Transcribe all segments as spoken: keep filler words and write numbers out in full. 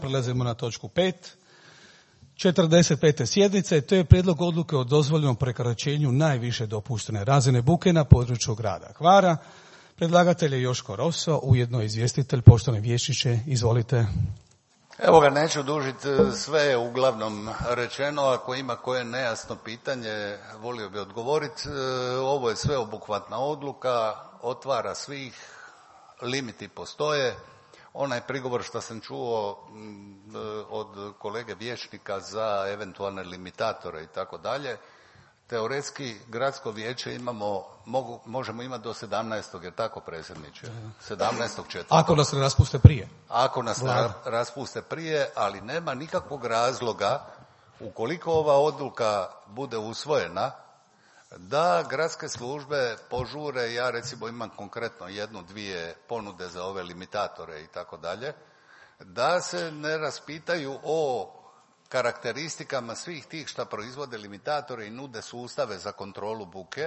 Prelazimo na točku pet. četrdeset pete sjednice, to je prijedlog odluke o dozvoljenom prekoračenju najviše dopuštene razine buke na području grada Hvara. Predlagatelj je Joško Roso, ujedno izvjestitelj. Poštovani vijećniče, izvolite. Evo ga, neću dužiti, sve je uglavnom rečeno. Ako ima koje nejasno pitanje, volio bi odgovoriti. Ovo je sveobuhvatna odluka, otvara svih, limiti postoje. Onaj prigovor što sam čuo od kolege vijećnika za eventualne limitatore i tako dalje, teoretski gradsko vijeće imamo, mogu, možemo imati do sedamnaestog jer tako predsjedniče? sedamnaestog četvrtog Ako nas ne raspuste prije. Ako nas ne raspuste prije, ali nema nikakvog razloga, ukoliko ova odluka bude usvojena, da gradske službe požure. Ja recimo imam konkretno jednu, dvije ponude za ove limitatore i tako dalje, da se ne raspitaju o karakteristikama svih tih što proizvode limitatore i nude sustave za kontrolu buke,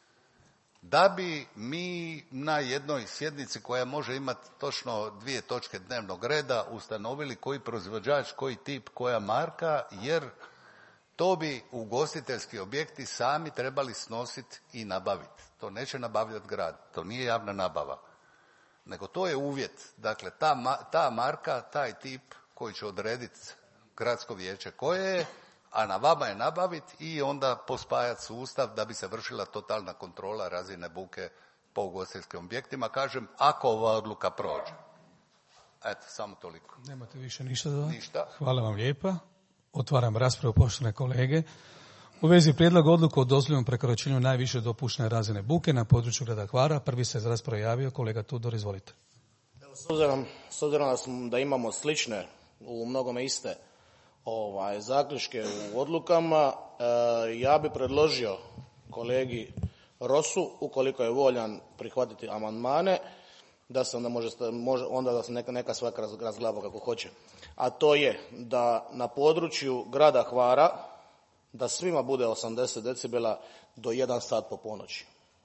da bi mi na jednoj sjednici koja može imati točno dvije točke dnevnog reda ustanovili koji proizvođač, koji tip, koja marka, jer to bi ugostiteljski objekti sami trebali snositi i nabaviti. To neće nabavljati grad, to nije javna nabava, nego to je uvjet. Dakle, ta, ta marka, taj tip koji će odrediti gradsko vijeće koje je, a na vama je nabaviti i onda pospajati sustav da bi se vršila totalna kontrola razine buke po ugostiteljskim objektima. Kažem, ako ova odluka prođe. Eto, samo toliko. Nemate više ništa da? Ništa. Hvala vam lijepa. Otvaram raspravu, poštovane kolege. U vezi prijedloga odluke o dozvoljenom prekoračenju najviše dopuštene razine buke na području grada Hvara, prvi se za raspravu javio kolega Tudor, izvolite. Evo, s obzirom, s obzirom da imamo slične, u mnogome iste ovaj, zaključke u odlukama, e, ja bi predložio kolegi Rosu, ukoliko je voljan prihvatiti amandmane, da se onda može, može onda da se neka, neka svaka razglaba kako hoće. A to je da na području grada Hvara da svima bude osamdeset decibela do jedan sat po ponoći.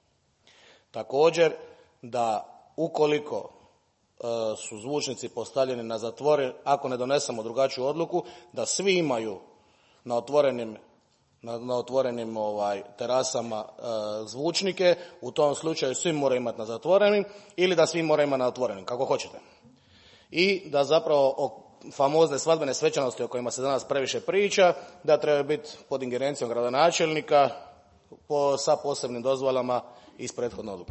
Također da ukoliko e, su zvučnici postavljeni na zatvoren, ako ne donesemo drugačiju odluku, da svi imaju na otvorenim na, na otvorenim ovaj, terasama e, zvučnike, u tom slučaju svi moraju imati na zatvorenim ili da svi moraju imati na otvorenim, kako hoćete. I da zapravo o famozne svadbene svečanosti o kojima se danas previše priča, da treba biti pod ingerencijom gradonačelnika po, sa posebnim dozvolama iz prethodne odluke.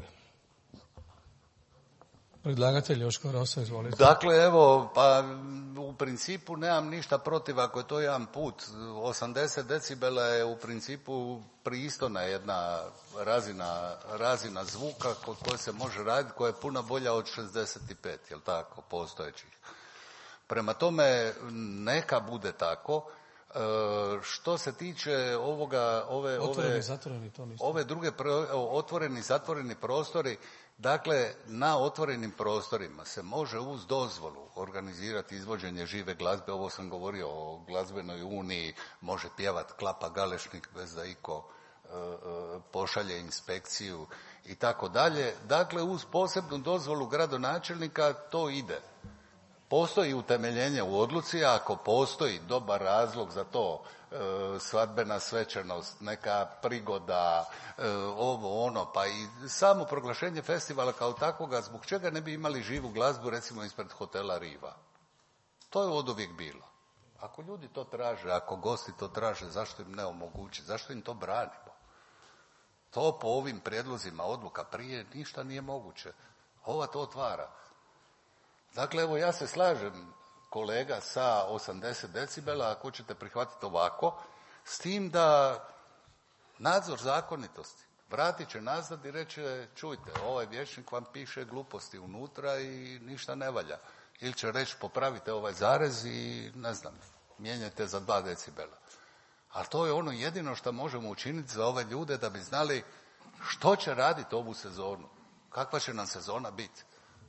Predlagatelj Joško Rosa, izvolite. Dakle, evo, pa u principu nemam ništa protiv ako je to jedan put. osamdeset decibela je u principu pristojna jedna razina, razina zvuka kod koje se može raditi, koja je puno bolja od šezdeset pet, jel tako, postojećih. Prema tome, neka bude tako. E, što se tiče ovoga, ove, otvoreni, ove, zatvoreni, to ove druge pro, otvoreni, zatvoreni prostori, dakle, na otvorenim prostorima se može uz dozvolu organizirati izvođenje žive glazbe. Ovo sam govorio o glazbenoj uniji, može pjevat Klapa Galešnik bez da iko e, e, pošalje inspekciju i tako dalje. Dakle, uz posebnu dozvolu gradonačelnika to ide. Postoji utemeljenje u odluci, ako postoji dobar razlog za to, e, svadbena svečanost, neka prigoda, e, ovo ono, pa i samo proglašenje festivala kao takvoga, zbog čega ne bi imali živu glazbu recimo ispred hotela Riva? To je oduvijek bilo. Ako ljudi to traže, ako gosti to traže, zašto im ne omogućiti, zašto im to branimo? To po ovim prijedlozima odluka prije ništa nije moguće. Ova to otvara. Dakle, evo, ja se slažem, kolega, sa osamdeset decibela, ako ćete prihvatiti ovako, s tim da nadzor zakonitosti vratit će nazad i reći, čujte, ovaj vijećnik vam piše gluposti unutra i ništa ne valja. Ili će reći, popravite ovaj zarez i, ne znam, mijenjajte za dva decibela. Ali to je ono jedino što možemo učiniti za ove ljude da bi znali što će raditi ovu sezonu, kakva će nam sezona biti.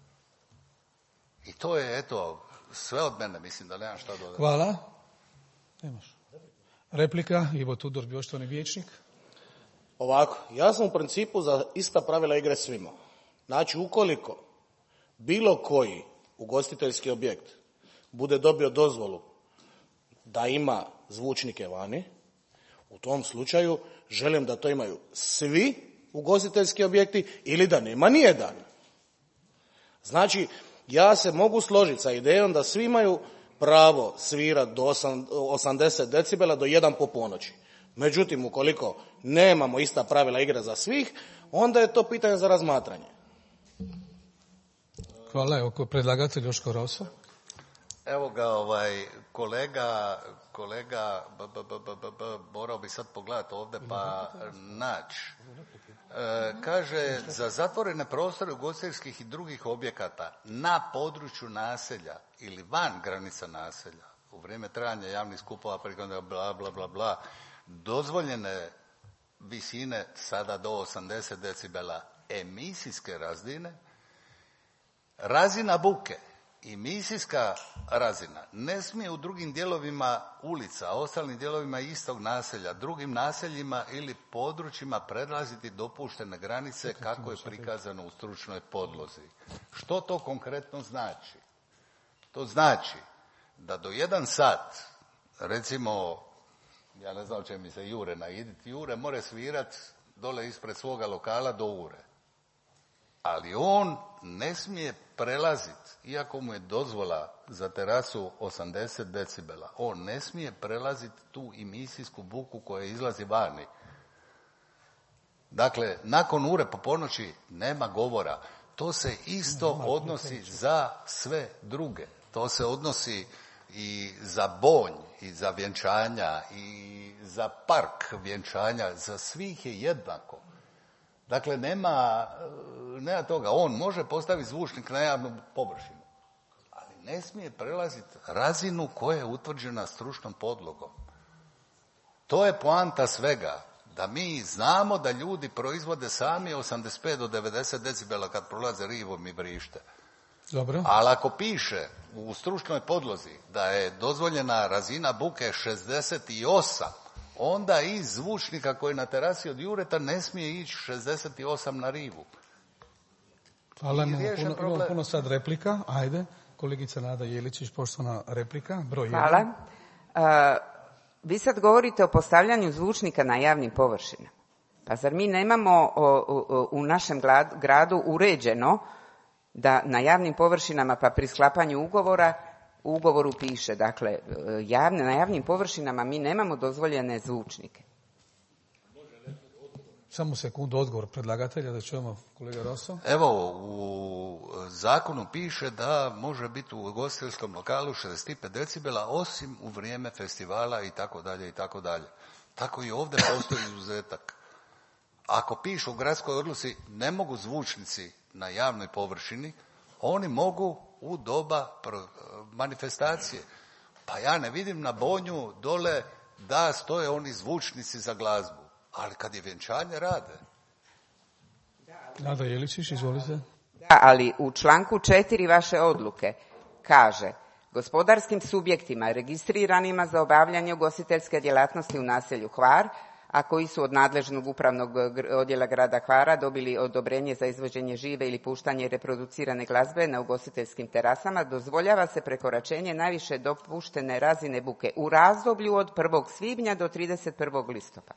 I to je, eto, sve od mene, mislim da nemam šta dodati. Hvala. Nemaš. Replika, Ivo Tudor, poštovani vijećnik. Ovako, ja sam u principu za ista pravila igre svima. Znači, ukoliko bilo koji ugostiteljski objekt bude dobio dozvolu da ima zvučnike vani, u tom slučaju želim da to imaju svi ugostiteljski objekti ili da nema nijedan. Znači, ja se mogu složiti sa idejom da svi imaju pravo svirati do osamdeset decibela do jedan po ponoći. Međutim, ukoliko nemamo ista pravila igre za svih, onda je to pitanje za razmatranje. Hvala. Evo, predlagatelj Joško Roso. Evo ga, ovaj, kolega, kolega, b, b, b, b, b, morao bi sad pogledati ovdje pa naći. E, kaže, za zatvorene prostore ugostiteljskih i drugih objekata na području naselja ili van granica naselja, u vrijeme trajanja javnih skupova, prigodne bla, bla, bla, bla, dozvoljene visine sada do osamdeset decibela emisijske razine, razina buke i emisijska razina ne smije u drugim dijelovima ulica, ostalim dijelovima istog naselja, drugim naseljima ili područjima prelaziti dopuštene granice kako je prikazano u stručnoj podlozi. Što to konkretno znači? To znači da do jedan sat, recimo, ja ne znam će mi se Jure naiditi, Jure more svirat dole ispred svoga lokala do ure. Ali on ne smije prelaziti, iako mu je dozvola za terasu osamdeset decibela, on ne smije prelaziti tu emisijsku buku koja izlazi vani. Dakle, nakon ure po ponoći nema govora. To se isto odnosi za sve druge. To se odnosi i za bonj, i za vjenčanja, i za park vjenčanja. Za svih je jednako. Dakle, nema, nema toga. On može postaviti zvučnik na javnu površinu, ali ne smije prelaziti razinu koja je utvrđena stručnom podlogom. To je poanta svega. Da mi znamo da ljudi proizvode sami osamdeset pet do devedeset decibela kad prolaze rivom i vrište. Dobro. Ali ako piše u stručnoj podlozi da je dozvoljena razina buke šezdeset osam, onda iz zvučnika koji je na terasi od Jureta ne smije ići šezdeset osam na rivu. Hvala, imamo puno, imamo puno sad replika. Ajde, kolegica Nada Jeličić, poštovana replika, broj jedan. Hvala. Uh, vi sad govorite o postavljanju zvučnika na javnim površinama. Pa zar mi nemamo o, o, u našem gradu uređeno da na javnim površinama pa pri sklapanju ugovora u ugovoru piše, dakle, javne, na javnim površinama mi nemamo dozvoljene zvučnike. Samo sekundu, odgovor predlagatelja, da čujemo kolega Roso. Evo, u zakonu piše da može biti u ugostiteljskom lokalu šezdeset pet decibela, osim u vrijeme festivala i tako dalje i tako dalje. Tako i ovdje postoji izuzetak. Ako piše u gradskoj odluci ne mogu zvučnici na javnoj površini, oni mogu u doba manifestacije. Pa ja ne vidim na Bonju dole da stoje oni zvučnici za glazbu, ali kad je vjenčanje rade. Nada Jeličić, izvolite. Da, ali u članku četiri vaše odluke kaže: gospodarskim subjektima registriranima za obavljanje ugostiteljske djelatnosti u naselju Hvar, a koji su od nadležnog upravnog odjela grada Hvara dobili odobrenje za izvođenje žive ili puštanje reproducirane glazbe na ugostiteljskim terasama, dozvoljava se prekoračenje najviše dopuštene razine buke u razdoblju od prvog svibnja do trideset prvog listopada.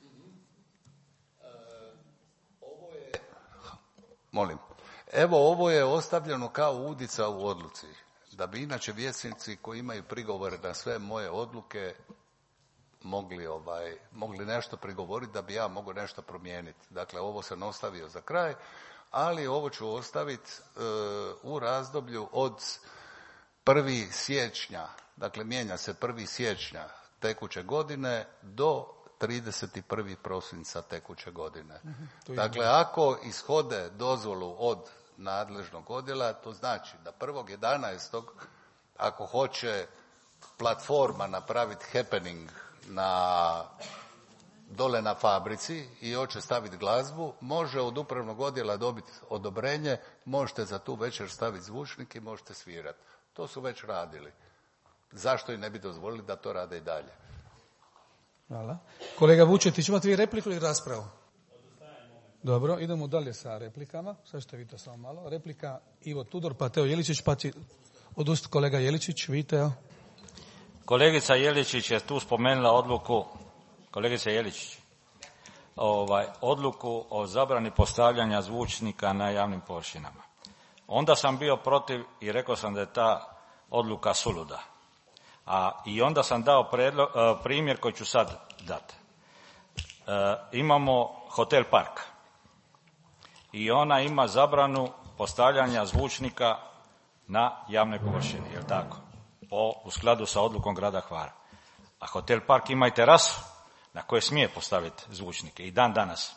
Ovo je, molim, evo ovo je ostavljeno kao udica u odluci, da bi inače vijećnici koji imaju prigovore na sve moje odluke mogli ovaj mogli nešto prigovoriti, da bi ja mogao nešto promijeniti. Dakle, ovo sam ostavio za kraj, ali ovo ću ostaviti e, u razdoblju od prvog siječnja, dakle mijenja se prvog siječnja tekuće godine do trideset prvog prosinca tekuće godine. Mm-hmm, dakle, ako ishode dozvolu od nadležnog odjela, to znači da prvog jedanaestog ako hoće platforma napraviti happening na dole na fabrici i hoće staviti glazbu, može od upravnog odjela dobiti odobrenje, možete za tu večer staviti zvučnik i možete svirati. To su već radili. Zašto i ne bi dozvolili da to rade i dalje? Hvala. Kolega Vučetić, imate vi repliku ili raspravu? Dobro, idemo dalje sa replikama. Sad ćete vi to samo malo. Replika Ivo Tudor, pa Teo Jeličić, pa ti... Odust kolega Jeličić, vidite, ja. Kolegica Jeličić je tu spomenula odluku, kolegica Jeličić, ovaj, odluku o zabrani postavljanja zvučnika na javnim površinama. Onda sam bio protiv i rekao sam da je ta odluka suluda. A i onda sam dao predlo, primjer koji ću sad dati. E, imamo Hotel Park i ona ima zabranu postavljanja zvučnika na javnoj površini, je li tako? Po, u skladu sa odlukom grada Hvara. A Hotel Park ima i terasu na kojoj smije postaviti zvučnike i dan danas.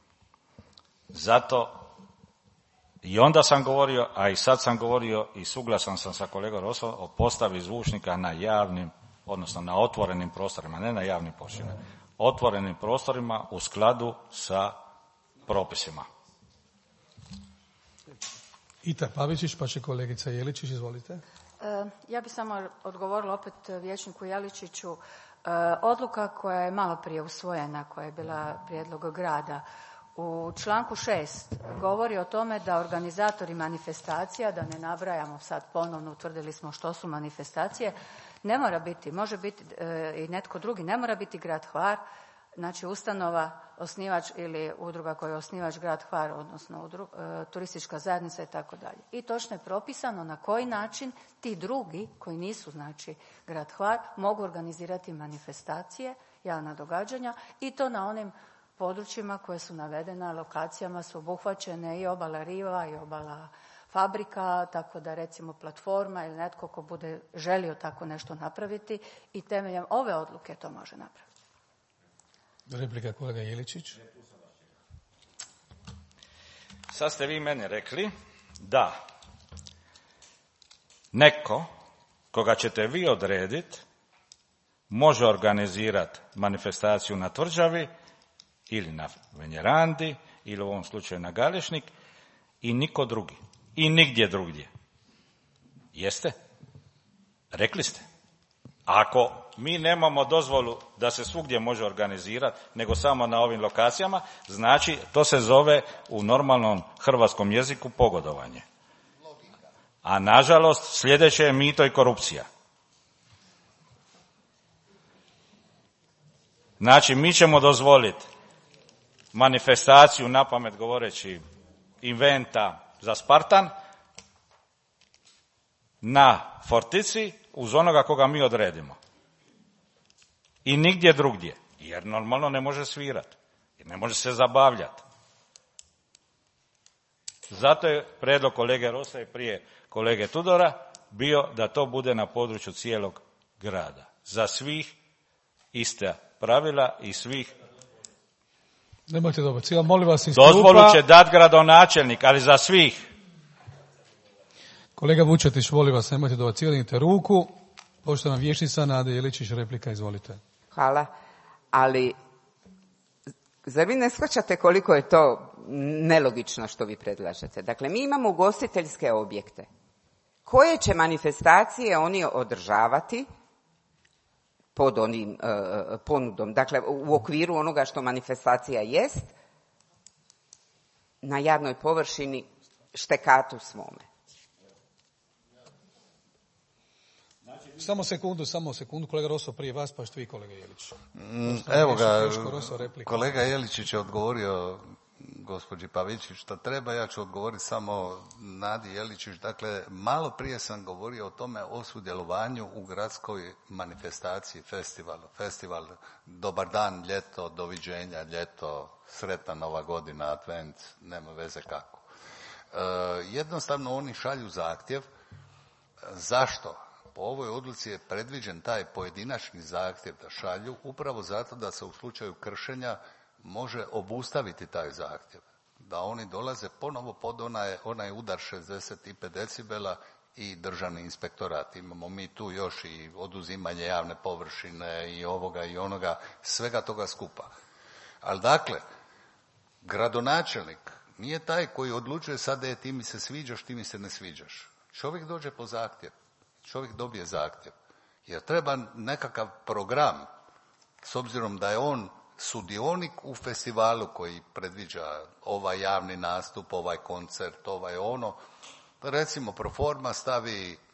Zato i onda sam govorio, a i sad sam govorio i suglasan sam sa kolegom Rosom o postavi zvučnika na javnim, odnosno na otvorenim prostorima, ne na javnim površinama. Otvorenim prostorima u skladu sa propisima. Ita Pavičić, pa će kolegica Jeličić, izvolite. Ja bih samo odgovorila opet vijećniku Jeličiću. Odluka koja je malo prije usvojena, koja je bila prijedlog grada, u članku šest govori o tome da organizatori manifestacija, da ne nabrajamo sad ponovno, utvrdili smo što su manifestacije, ne mora biti, može biti e, i netko drugi, ne mora biti grad Hvar, znači ustanova, osnivač ili udruga koja je osnivač grad Hvar, odnosno udru, e, turistička zajednica i tako dalje. I točno je propisano na koji način ti drugi, koji nisu znači grad Hvar, mogu organizirati manifestacije, javna događanja i to na onim područjima koje su navedena, lokacijama su obuhvaćene i obala riva i obala fabrika, tako da recimo platforma ili netko ko bude želio tako nešto napraviti i temeljem ove odluke to može napraviti. Replika kolega Jeličić. Sad ste vi meni rekli da neko koga ćete vi odrediti može organizirati manifestaciju na tvrđavi ili na Venjerandi, ili u ovom slučaju na Galešnik, i niko drugi. I nigdje drugdje. Jeste? Rekli ste. Ako mi nemamo dozvolu da se svugdje može organizirati, nego samo na ovim lokacijama, znači to se zove u normalnom hrvatskom jeziku pogodovanje. A nažalost sljedeće je mito i korupcija. Znači mi ćemo dozvoliti manifestaciju, napamet govoreći, inventa za Spartan na Fortici uz onoga koga mi odredimo. I nigdje drugdje. Jer normalno ne može svirati. Jer ne može se zabavljati. Zato je prijedlog kolege Rosa i prije kolege Tudora bio da to bude na području cijelog grada. Za svih ista pravila i svih. Nemojte dobacivati, molim vas iz klupa. Dozvolu će dat gradonačelnik, ali za svih. Kolega Vučetić, molim vas, nemojte dobacivati, dignite ruku. Poštovana vijećnica Nada Jeličić, replika, izvolite. Hvala, ali zar vi ne shvaćate koliko je to nelogično što vi predlažete? Dakle, mi imamo ugostiteljske objekte. Koje će manifestacije oni održavati pod onim uh, ponudom, dakle u okviru onoga što manifestacija jest, na javnoj površini, štekatu svome. Samo sekundu, samo sekundu, kolega Roso prije vas, pa što vi kolega Jelić. Mm, evo ga, kolega Jeličić je odgovorio gospođi Pavičić što treba, ja ću odgovoriti samo Nadi Jeličić. Dakle, malo prije sam govorio o tome o sudjelovanju u gradskoj manifestaciji, festivalu. Festival, dobar dan, ljeto, doviđenja, ljeto, sretna nova godina, advent, nema veze kako. E, jednostavno oni šalju zahtjev. Zašto? Po ovoj odluci je predviđen taj pojedinačni zahtjev da šalju, upravo zato da se u slučaju kršenja može obustaviti taj zahtjev. Da oni dolaze ponovo pod onaj, onaj udar šezdeset pet decibela i državni inspektorat. Imamo mi tu još i oduzimanje javne površine i ovoga i onoga, svega toga skupa. Ali dakle, gradonačelnik nije taj koji odlučuje sad je ti mi se sviđaš, ti mi se ne sviđaš. Čovjek dođe po zahtjev. Čovjek dobije zahtjev. Jer treba nekakav program, s obzirom da je on sudionik u festivalu koji predviđa ovaj javni nastup, ovaj koncert, ovaj ono. Recimo, Proforma stavi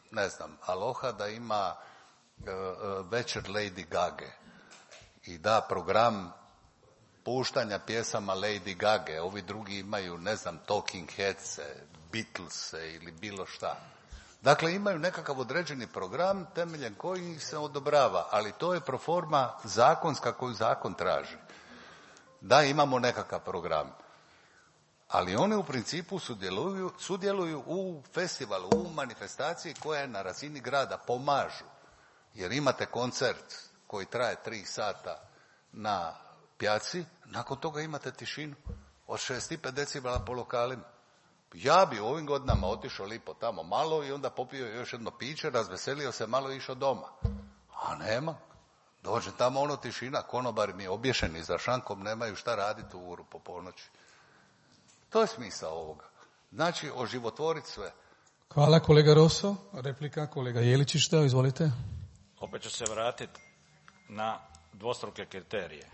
ne znam, Aloha da ima uh, večer Lady Gage i da program puštanja pjesama Lady Gage, ovi drugi imaju, ne znam, Talking Heads, Beatles ili bilo šta. Dakle, imaju nekakav određeni program temeljem koji se odobrava, ali to je proforma zakonska koju zakon traži. Da, imamo nekakav program. Ali oni u principu sudjeluju, sudjeluju u festivalu, u manifestaciji koja je na razini grada, pomažu. Jer imate koncert koji traje tri sata na pjaci, nakon toga imate tišinu od šest i pet decibela po lokalima. Ja bi u ovim godinama otišao lipo tamo malo i onda popio još jedno piće, razveselio se malo i išao doma. A nema. Dođe tamo ono tišina, konobari mi obješeni za šankom, nemaju šta raditi u uru po ponoći. To je smisao ovoga. Znači, oživotvoriti sve. Hvala kolega Rosso. Replika kolega Jeličić, da, izvolite. Opet ću se vratiti na dvostruke kriterije.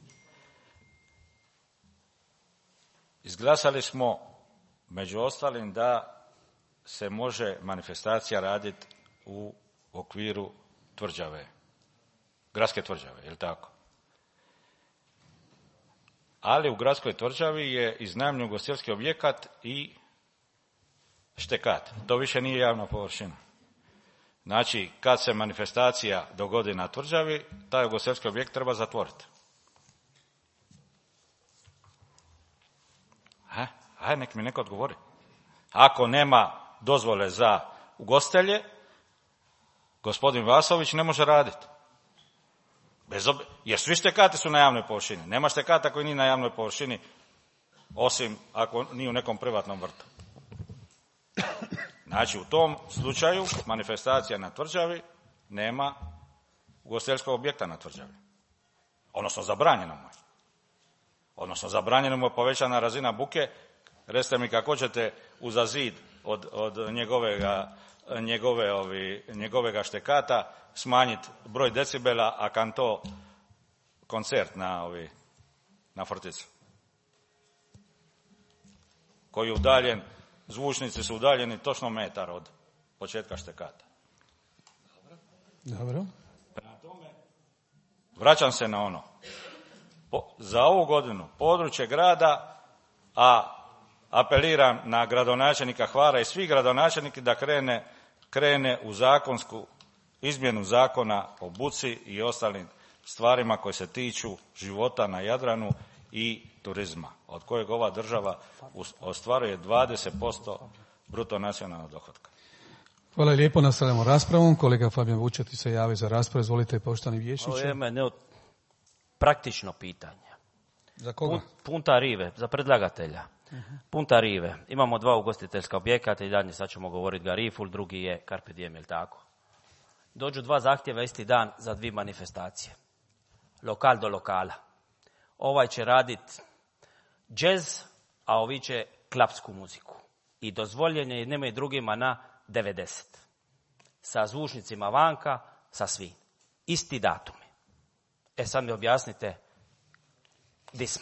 Izglasali smo, među ostalim, da se može manifestacija raditi u okviru tvrđave, gradske tvrđave, je li tako? Ali u gradskoj tvrđavi je iznajmljen ugostiteljski objekat i štekat. To više nije javna površina. Znači, kad se manifestacija dogodi na tvrđavi, taj ugostiteljski objekt treba zatvoriti. Ha? Aj, nek mi neko odgovori. Ako nema dozvole za ugostitelje, gospodin Vasović ne može raditi. Bez ob... Jer svi štekati su na javnoj površini. Nema štekata koji nije na javnoj površini, osim ako nije u nekom privatnom vrtu. Znači, u tom slučaju manifestacija na tvrđavi nema ugostiteljskog objekta na tvrđavi. Odnosno, zabranjeno mu je. Odnosno, zabranjeno mu je povećana razina buke. Recite mi kako ćete uza zid od, od njegovega, njegove, ovi, njegovega štekata smanjiti broj decibela, a kanto koncert na, ovi, na Forticu. Koji je udaljen, zvučnici su udaljeni točno metar od početka štekata. Dobro. Vraćam se na ono. Po, za ovu godinu područje grada, a apeliram na gradonačelnika Hvara i svih gradonačelnika da krene, krene u zakonsku izmjenu zakona o buci i ostalim stvarima koje se tiču života na Jadranu i turizma, od kojeg ova država ostvaruje dvadeset posto bruto nacionalnog dohotka. Hvala lijepo, nastavljamo raspravom. Kolega Fabijan Vučeti se javi za raspravu. Izvolite, poštovani vijećniče. Ovo je mene praktično pitanje. Za koga? Punta Rive, za predlagatelja. Uh-huh. Punta Rive. Imamo dva ugostiteljska objekata i dalje sad ćemo govoriti Gariful, drugi je Carpe Diem, jel tako? Dođu dva zahtjeva isti dan za dvije manifestacije. Lokal do lokala. Ovaj će raditi džez, a ovi će klapsku muziku. I dozvoljen je jednima i drugima na devedeset. Sa zvučnicima vanka, sa svim. Isti datumi. E sad mi objasnite di smo.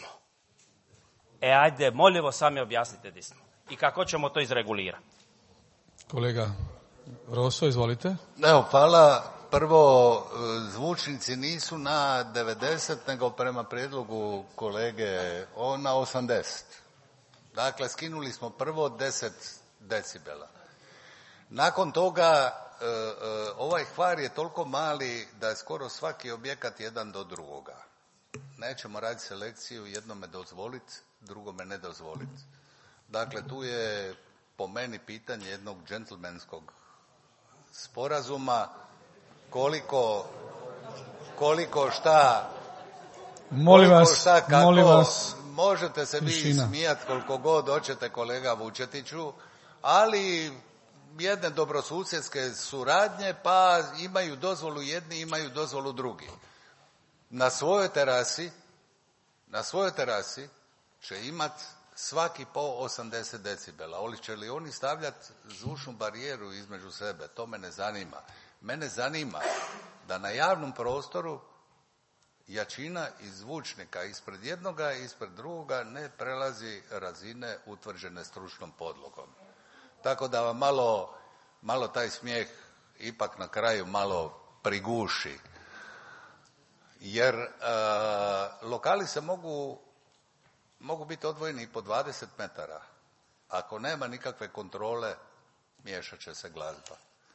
E ajde, moljivo, sami objasnite di smo. I kako ćemo to izregulirati. Kolega Rosso, izvolite. Evo, hvala. Prvo, zvučnici nisu na devedeset, nego prema prijedlogu kolege na osamdeset. Dakle, skinuli smo prvo deset decibela. Nakon toga, ovaj Hvar je toliko mali da je skoro svaki objekat jedan do drugoga. Nećemo raditi selekciju, jednome dozvoliti, drugome ne dozvoliti. Dakle, tu je po meni pitanje jednog džentlmenskog sporazuma, koliko, koliko šta, molim koliko vas, šta, kako, molim vas, možete se vi smijati koliko god hoćete, kolega Vučetiću, ali jedne dobrosusjedske suradnje, pa imaju dozvolu jedni, imaju dozvolu drugi. Na svojoj terasi, na svojoj terasi će imati svaki po osamdeset decibela. Ali će li oni stavljati zvučnu barijeru između sebe? To me ne zanima. Mene zanima da na javnom prostoru jačina iz zvučnika ispred jednoga i ispred drugoga ne prelazi razine utvrđene stručnom podlogom. Tako da vam malo malo taj smijeh ipak na kraju malo priguši. Jer e, lokali se mogu, mogu biti odvojeni i po dvadeset metara. Ako nema nikakve kontrole, miješat će se glazba.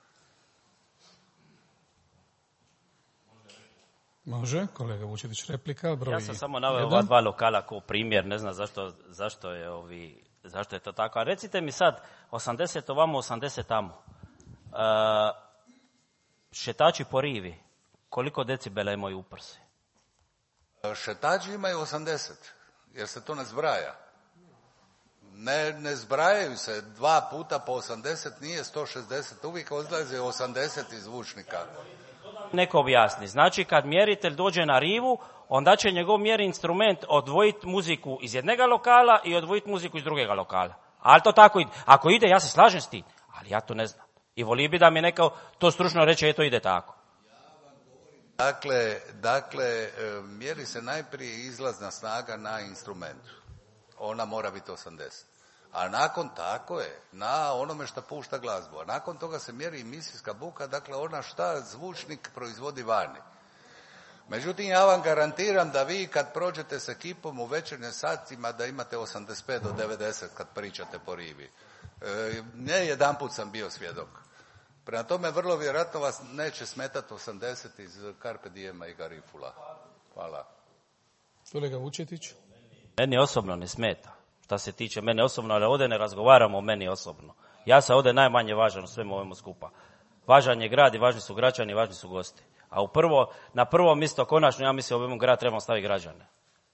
Može, kolega Vučetić, replika. Broj ja sam samo naveo ova dva lokala kao primjer, ne znam zašto, zašto, je, ovi, zašto je to tako. A recite mi sad, osamdeset ovamo, osamdeset tamo. E, šetači po rivi, koliko decibela imaju u prsi? Šetači imaju osamdeset, jer se to ne zbraja. Ne, ne zbrajaju se dva puta po osamdeset, nije sto šezdeset, uvijek odlaze osamdeset iz zvučnika. Neko objasni. Znači, kad mjeritelj dođe na rivu, onda će njegov mjeri instrument odvojiti muziku iz jednega lokala i odvojiti muziku iz drugega lokala. Ali to tako ide. Ako ide, ja se slažem s tim, ali ja to ne znam. I volio bi da mi neko to stručno reče, je to ide tako. Dakle, dakle, mjeri se najprije izlazna snaga na instrumentu. Ona mora biti osamdeset. A nakon, tako je, na onome što pušta glazbu. A nakon toga se mjeri emisijska buka, dakle ona šta zvučnik proizvodi vani. Međutim, ja vam garantiram da vi kad prođete s ekipom u večernjim satima da imate osamdeset pet do devedeset kad pričate po rivi. E, ne jedanput sam bio svjedok. Prema tome, vrlo vjerojatno vas neće smetati osamdeset iz Carpe Diema i Garifula. Hvala. Kolega Vučetić. Meni osobno ne smeta. Šta se tiče mene osobno, ali ovdje ne razgovaramo o meni osobno. Ja sam ovdje najmanje važan u svemu ovome skupa. Važan je grad i važni su građani, važni su gosti. A u prvo, na prvo mjesto, konačno, ja mislim, u ovom grad trebamo staviti građane.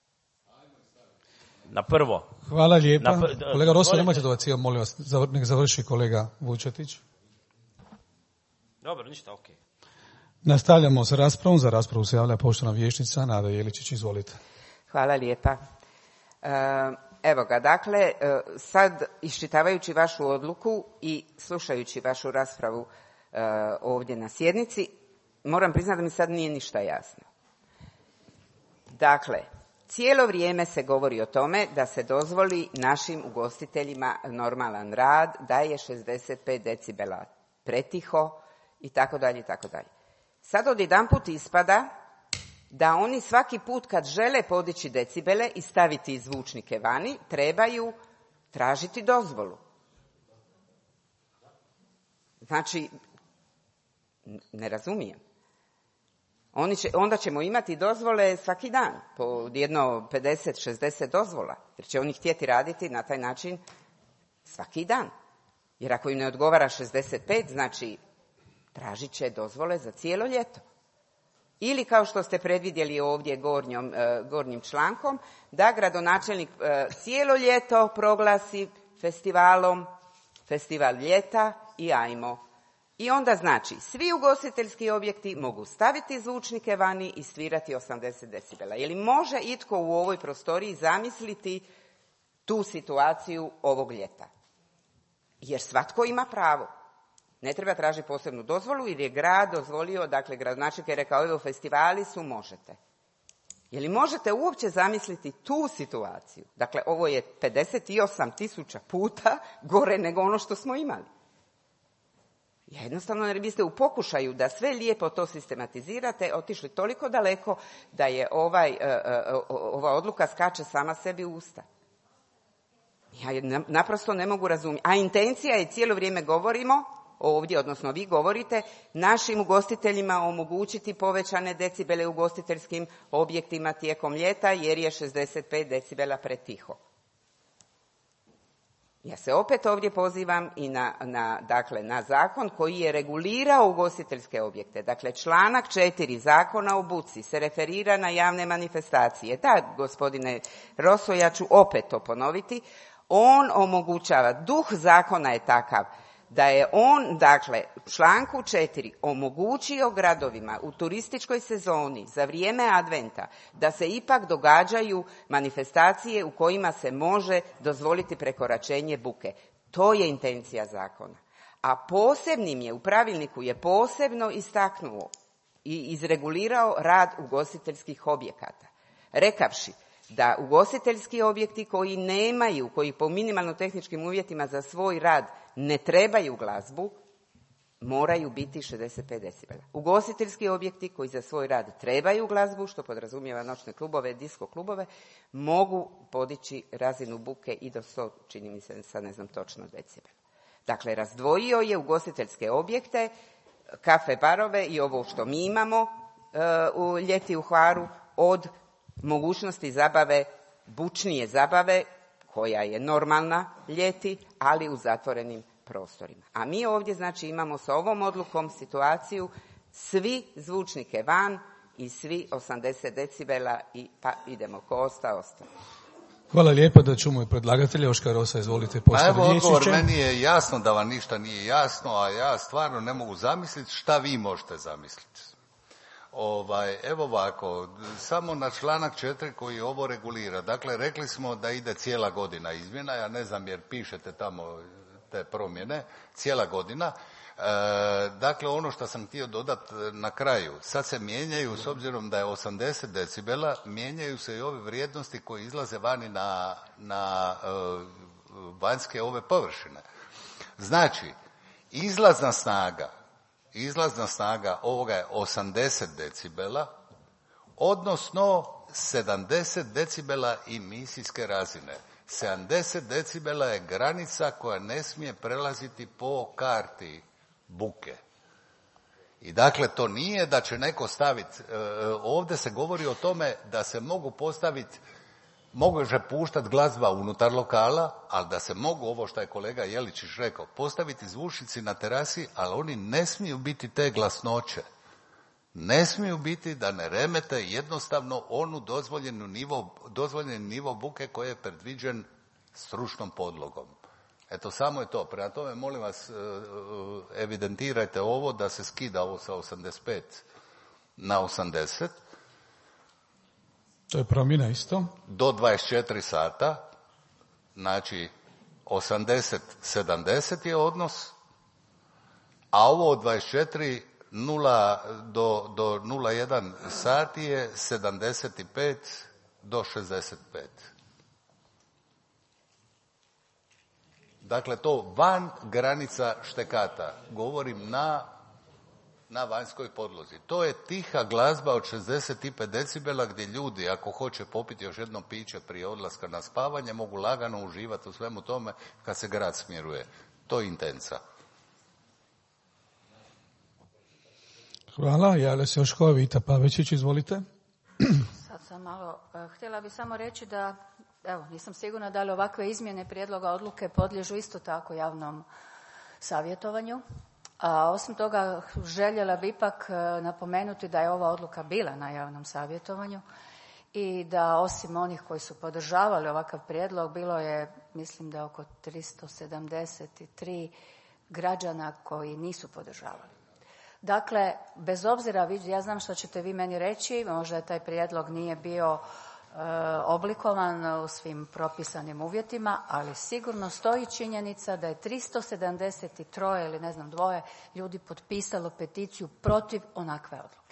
Na prvo. Hvala lijepa. Na, kolega Roso, nemojte dovacija, molim vas, nek završi kolega Vučetić. Dobro, ništa, okej. Okay. Nastavljamo sa raspravom. Za raspravu se javlja poštovana vijećnica Nada Jeličić, izvolite. Hvala lijepa. E, evo ga, dakle, sad iščitavajući vašu odluku i slušajući vašu raspravu e, ovdje na sjednici, moram priznati da mi sad nije ništa jasno. Dakle, cijelo vrijeme se govori o tome da se dozvoli našim ugostiteljima normalan rad, da je šezdeset pet decibela pretiho i tako dalje i tako dalje. Sad odjedanput ispada da oni svaki put kad žele podići decibele i staviti zvučnike vani, trebaju tražiti dozvolu. Znači, ne razumijem. Oni će, onda ćemo imati dozvole svaki dan, po jedno pedeset šezdeset dozvola, jer će oni htjeti raditi na taj način svaki dan. Jer ako im ne odgovara šezdeset pet, znači tražit će dozvole za cijelo ljeto. Ili kao što ste predvidjeli ovdje gornjom, e, gornjim člankom, da gradonačelnik e, cijelo ljeto proglasi festivalom, festival ljeta i ajmo. I onda znači, svi ugostiteljski objekti mogu staviti zvučnike vani i svirati osamdeset decibela. Je li može itko u ovoj prostoriji zamisliti tu situaciju ovog ljeta? Jer svatko ima pravo. Ne treba tražiti posebnu dozvolu jer je grad dozvolio, dakle gradonačelnik je rekao, evo festivali su, možete. Je li možete uopće zamisliti tu situaciju? Dakle, ovo je pedeset osam tisuća puta gore nego ono što smo imali. Jednostavno, jer biste u pokušaju da sve lijepo to sistematizirate, otišli toliko daleko da je ovaj, ova odluka skače sama sebi u usta. Ja naprosto ne mogu razumjeti. A intencija je, cijelo vrijeme govorimo ovdje, odnosno vi govorite, našim ugostiteljima omogućiti povećane decibele u ugostiteljskim objektima tijekom ljeta, jer je šezdeset pet decibela pretiho. Ja se opet ovdje pozivam i na, na, dakle, na zakon koji je regulirao ugostiteljske objekte. Dakle, članak četiri Zakona o buci se referira na javne manifestacije. Da, gospodine Roso, ja ću opet to ponoviti. On omogućava, duh zakona je takav da je on, dakle, u članku četiri omogućio gradovima u turističkoj sezoni za vrijeme adventa da se ipak događaju manifestacije u kojima se može dozvoliti prekoračenje buke. To je intencija zakona. A posebnim je, u pravilniku je posebno istaknuo i izregulirao rad ugostiteljskih objekata, rekavši da ugostiteljski objekti koji nemaju, koji po minimalno tehničkim uvjetima za svoj rad ne trebaju glazbu, moraju biti šezdeset pet decibela. Ugostiteljski objekti koji za svoj rad trebaju glazbu, što podrazumijeva noćne klubove, disko klubove, mogu podići razinu buke i do sto, čini mi se, sad ne znam točno, decibela. Dakle, razdvojio je ugostiteljske objekte, kafe, barove i ovo što mi imamo uh, u ljeti u Hvaru od mogućnosti zabave, bučnije zabave, koja je normalna ljeti, ali u zatvorenim prostorima. A mi ovdje znači imamo sa ovom odlukom situaciju svi zvučnike van i svi osamdeset decibela i pa idemo ko osta, osta. Hvala lijepa, da čujemo i predlagatelja. Oškar Rosa, izvolite, poštovani Pa evo odgovor, Riječiće. meni je jasno da vam ništa nije jasno, a ja stvarno ne mogu zamisliti šta vi možete zamisliti. Ovaj, evo ovako, samo na članak četiri koji ovo regulira. Dakle, rekli smo da ide cijela godina izmjena, ja ne znam jer pišete tamo te promjene, cijela godina. E, dakle, ono što sam htio dodati na kraju, sad se mijenjaju, s obzirom da je osamdeset decibela, mijenjaju se i ove vrijednosti koje izlaze vani na, na e, vanjske ove površine. Znači, izlazna snaga, izlazna snaga ovoga je osamdeset decibela, odnosno sedamdeset decibela emisijske razine. sedamdeset decibela je granica koja ne smije prelaziti po karti buke. I dakle, to nije da će neko staviti, e, ovdje se govori o tome da se mogu postaviti, može puštati glazba unutar lokala, ali da se mogu, ovo što je kolega Jeličić rekao, postaviti zvučnici na terasi, ali oni ne smiju biti te glasnoće. Ne smiju biti da ne remete jednostavno onu dozvoljenu nivo, dozvoljeni nivo buke koji je predviđen stručnom podlogom. Eto, samo je to. Prema tome, molim vas, evidentirajte ovo da se skida ovo sa osamdeset pet na osamdeset. To je promjena isto. Do dvadeset četiri sata, znači osamdeset sedamdeset je odnos, a ovo od dvadeset četiri nula do, do nula jedan sati je sedamdeset pet do šezdeset pet. Dakle, to van granica štekata. Govorim na, na vanjskoj podlozi. To je tiha glazba od šezdeset pet decibela gdje ljudi, ako hoće popiti još jedno piće prije odlaska na spavanje, mogu lagano uživati u svemu tome kad se grad smiruje. To je intenca. Hvala. Javlja se još koja Vita Pavečić, izvolite. Sad sam malo, htjela bih samo reći da, evo, nisam sigurna da li ovakve izmjene prijedloga odluke podliježu isto tako javnom savjetovanju. A osim toga, željela bi ipak napomenuti da je ova odluka bila na javnom savjetovanju i da osim onih koji su podržavali ovakav prijedlog, bilo je, mislim da oko tristo sedamdeset tri građana koji nisu podržavali. Dakle, bez obzira, ja znam što ćete vi meni reći, možda taj prijedlog nije bio e, oblikovan u svim propisanim uvjetima, ali sigurno stoji činjenica da je tristo sedamdeset tri ili ne znam dvoje ljudi potpisalo peticiju protiv onakve odluke.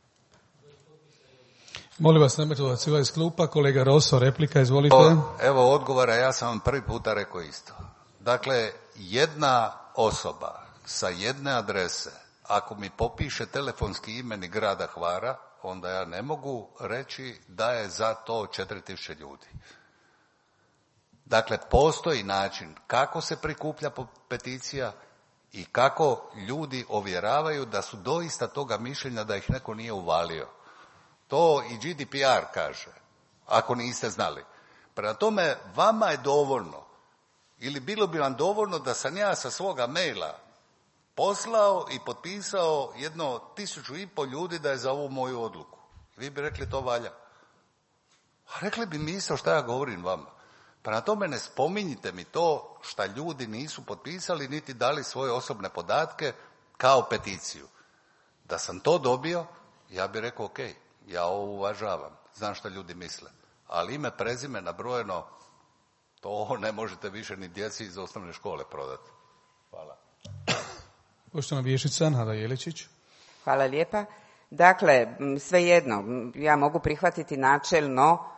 Molim vas, nemojte odbacivati iz klupa. Kolega Roso, replika, izvolite. O, evo odgovora, ja sam vam prvi puta rekao isto. Dakle, jedna osoba sa jedne adrese, ako mi popiše telefonski imenik grada Hvara, onda ja ne mogu reći da je za to četiri tisuće ljudi. Dakle, postoji način kako se prikuplja peticija i kako ljudi ovjeravaju da su doista toga mišljenja da ih neko nije uvalio. To i G D P R kaže, ako niste znali. Prema tome, vama je dovoljno, ili bilo bi vam dovoljno da sam ja sa svoga maila poslao i potpisao jedno tisuću i pol ljudi da je za ovu moju odluku. Vi bi rekli to valja. A rekli bi mi isto šta ja govorim vama. Prema tome ne spominjite mi to šta ljudi nisu potpisali niti dali svoje osobne podatke kao peticiju. Da sam to dobio, ja bih rekao ok, ja ovo uvažavam, znam šta ljudi misle. Ali ime, prezime, nabrojeno, to ne možete više ni djeci iz osnovne škole prodati. Hvala. Poštovana vijećnica Nada Jeličić. Hvala lijepa. Dakle, svejedno, ja mogu prihvatiti načelno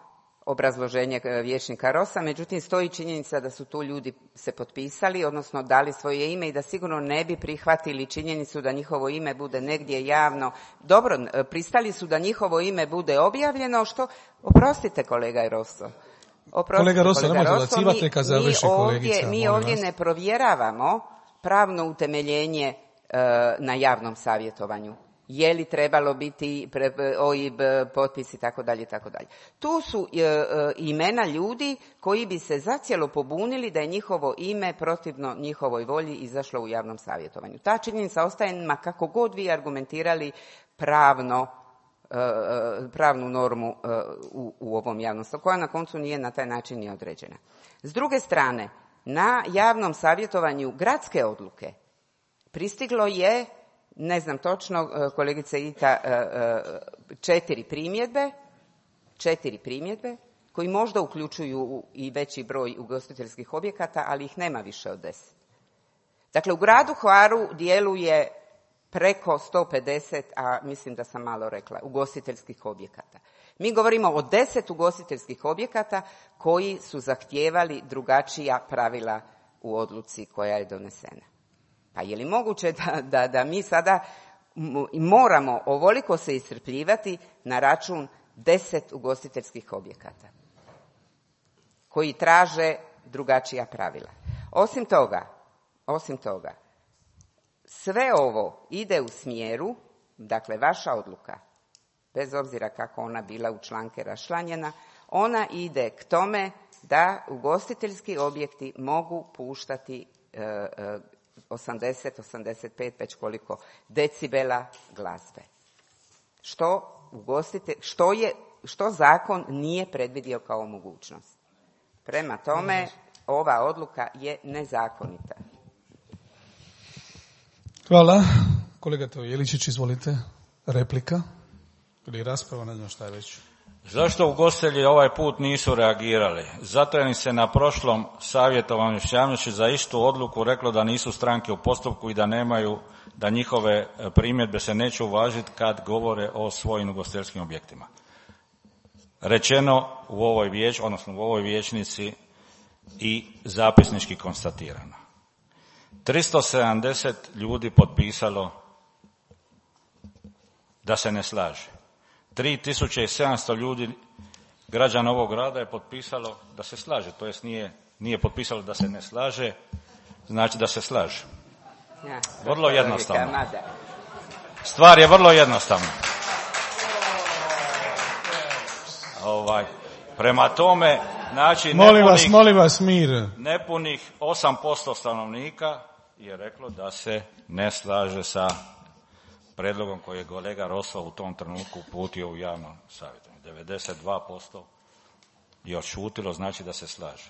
obrazloženje vijećnika Rosa, međutim stoji činjenica da su tu ljudi se potpisali, odnosno dali svoje ime i da sigurno ne bi prihvatili činjenicu da njihovo ime bude negdje javno. Dobro, pristali su da njihovo ime bude objavljeno, što, oprostite kolega Rosso. Oprostite, kolega Rosso, nemojte Rosso, docivati, neka završi kolegica. Mi ovdje ne provjeravamo pravno utemeljenje e, na javnom savjetovanju. Je li trebalo biti O I B, potpis i tako dalje i tako dalje. Tu su e, e, imena ljudi koji bi se zacijelo pobunili da je njihovo ime protivno njihovoj volji izašlo u javnom savjetovanju. Ta činjenica ostaje, ma kako god vi argumentirali pravno, e, pravnu normu e, u, u ovom javnom savjetovanju, koja na koncu nije na taj način ni određena. S druge strane, na javnom savjetovanju gradske odluke pristiglo je, ne znam točno, kolegice Ita, četiri primjedbe, četiri primjedbe, koji možda uključuju i veći broj ugostiteljskih objekata, ali ih nema više od deset. Dakle, u gradu Hvaru djeluje preko sto pedeset, a mislim da sam malo rekla, ugostiteljskih objekata. Mi govorimo o deset ugostiteljskih objekata koji su zahtijevali drugačija pravila u odluci koja je donesena. Pa je li moguće da, da, da mi sada moramo ovoliko se iscrpljivati na račun deset ugostiteljskih objekata koji traže drugačija pravila? Osim toga, osim toga, sve ovo ide u smjeru, dakle vaša odluka, bez obzira kako ona bila u članke raščlanjena, ona ide k tome da ugostiteljski objekti mogu puštati e, e, osamdeset, osamdeset pet, već koliko decibela glazbe. Što ugostite, što je, što zakon nije predvidio kao mogućnost. Prema tome, ova odluka je nezakonita. Hvala. Kolega Teo Jeličić, izvolite. Replika ili rasprava, ne znam šta je već. Zašto ugostitelji ovaj put nisu reagirali? Zato jer im se na prošlom savjetovanju s javnošću za istu odluku reklo da nisu stranke u postupku i da nemaju, da njihove primjedbe se neće uvažiti kad govore o svojim ugostiteljskim objektima. Rečeno u ovoj viječ, odnosno u ovoj vijećnici i zapisnički konstatirano. tristo sedamdeset ljudi potpisalo da se ne slaže. tri tisuće sedamsto ljudi, građana ovog grada, je potpisalo da se slaže, to jest nije, nije potpisalo da se ne slaže, znači da se slaže. Vrlo jednostavno. Stvar je vrlo jednostavna. Ovaj, prema tome, znači molim nepunih, vas, molim vas, mir. Nepunih osam posto stanovnika je reklo da se ne slaže sa predlogom koji je kolega Rosso u tom trenutku uputio u javnom savjetovanju. devedeset dva posto je odšutilo, znači da se slaže.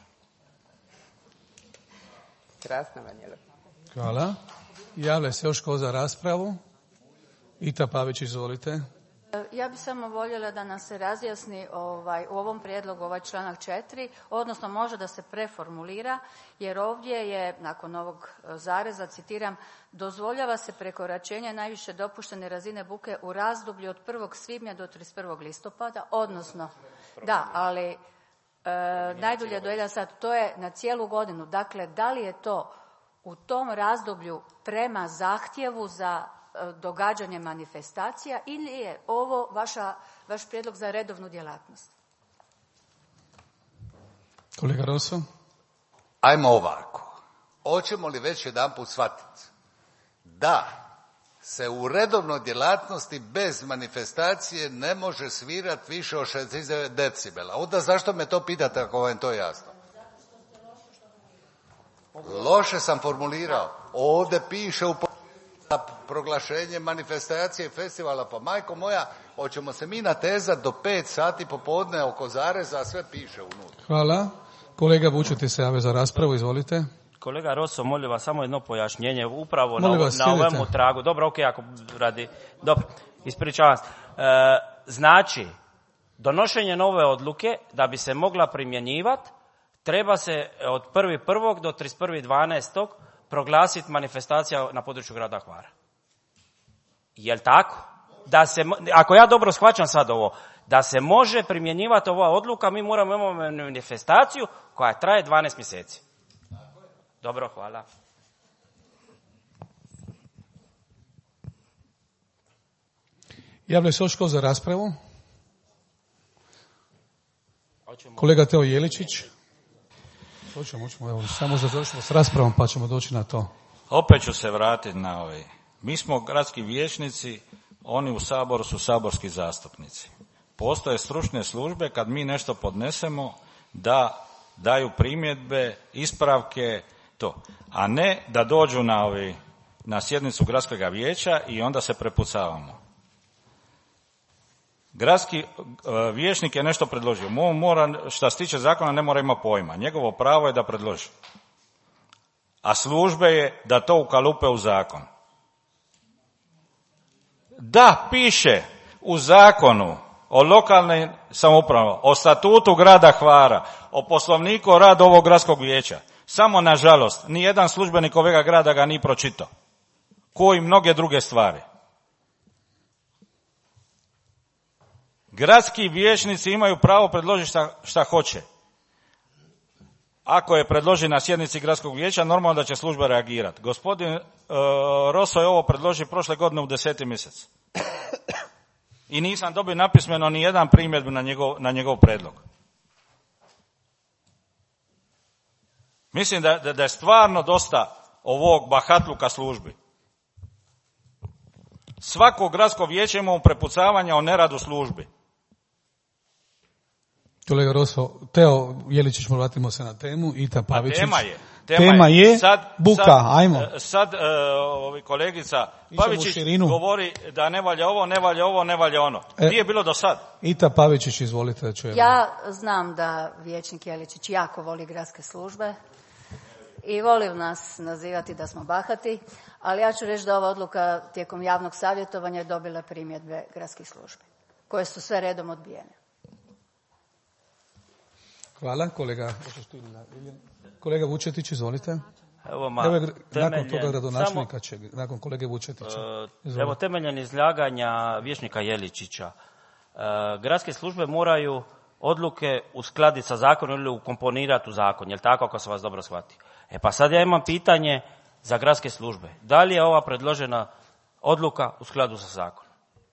Krasno, Vanjelo. Hvala. Javlja se još ko za raspravu. Ita Pavić, izvolite. Ja bih samo voljela da nam se razjasni ovaj, u ovom prijedlogu ovaj članak četiri, odnosno može da se preformulira, jer ovdje je, nakon ovog zareza, citiram, dozvoljava se prekoračenje najviše dopuštene razine buke u razdoblju od prvog svibnja do trideset prvog listopada, odnosno, da, ali e, najdulje do jedan sat, to je na cijelu godinu. Dakle, da li je to u tom razdoblju prema zahtjevu za događanje manifestacija ili je ovo vaša, vaš prijedlog za redovnu djelatnost? Kolega Rosso? Ajmo ovako. Hoćemo li već jedanput shvatiti da se u redovnoj djelatnosti bez manifestacije ne može svirati više od šezdeset devet decibela? Onda zašto me to pitate ako vam je to jasno? Loše sam formulirao. Ovdje piše u proglašenje manifestacije festivala, pa majko moja, hoćemo se mi natezati do pet sati popodne oko zareza, a sve piše unutra. Hvala. Kolega Vučuti se jave za raspravu, izvolite. Kolega Rosso, molim vas samo jedno pojašnjenje, upravo molim na, vas, na ovemu tragu. Dobro, ok, ako radi... Dobro, ispričavam se. E, znači, donošenje nove odluke, da bi se mogla primjenjivati, treba se od prvog prvog do trideset prvog dvanaestog proglasiti manifestacija na području grada Hvara. Jel tako? Da se, ako ja dobro shvaćam sad ovo, da se može primjenjivati ova odluka, mi moramo imati manifestaciju koja traje dvanaest mjeseci. Dobro, hvala. Javlja se još tko za raspravu? Kolega Teo Jeličić. Hoćemo, hoćemo, evo, samo završimo s raspravom pa ćemo doći na to. Opet ću se vratiti na ovaj. Mi smo gradski vijećnici, oni u Saboru su saborski zastupnici. Postoje stručne službe, kad mi nešto podnesemo, da daju primjedbe, ispravke, to. A ne da dođu na, ovaj, na sjednicu gradskog vijeća i onda se prepucavamo. Gradski uh, vijećnik je nešto predložio. On mora, šta se tiče zakona, ne mora ima pojma. Njegovo pravo je da predloži. A službe je da to ukalupe u zakon. Da, piše u zakonu o lokalnoj samoupravi, o statutu grada Hvara, o poslovniku o radu ovog gradskog vijeća. Samo, nažalost, ni jedan službenik ovoga grada ga nije pročitao. Ko i mnoge druge stvari. Gradski vijećnici imaju pravo predložiti šta, šta hoće. Ako je predloži na sjednici gradskog vijeća, normalno da će služba reagirati. Gospodin uh, Roso je ovo predložio prošle godine u deseti mjesec. I nisam dobio napismeno ni jedan primjedbu na njegov, na njegov predlog. Mislim da, da, da je stvarno dosta ovog bahatluka službi. Svako gradsko vijeće ima prepucavanja o neradu službi. Kolega Roso, Teo Jeličić, vratimo se na temu. Ita Pavičić. Tema je. Tema, tema je, je sad, buka, sad, ajmo. Sad, uh, ovi kolegica Pavičić govori da ne valja ovo, ne valja ovo, ne valja ono. E, Gdje je bilo do sad? Ita Pavičić, izvolite. Čujemo. Ja znam da vijećnik Jeličić jako voli gradske službe i voli nas nazivati da smo bahati, ali ja ću reći da ova odluka tijekom javnog savjetovanja je dobila primjedbe gradskih službi, koje su sve redom odbijene. Hvala, kolega. Kolega Vučetić, izvolite. Evo, ma, evo temeljen, nakon toga gradonačelnika će, nakon kolege Vučetića. Uh, evo temeljem izlaganja vijećnika Jeličića. Uh, gradske službe moraju odluke uskladiti sa zakonom ili ukomponirati u zakon, jel tako, ako sam vas dobro shvatio? E pa sad ja imam pitanje za gradske službe. Da li je ova predložena odluka u skladu sa zakonom?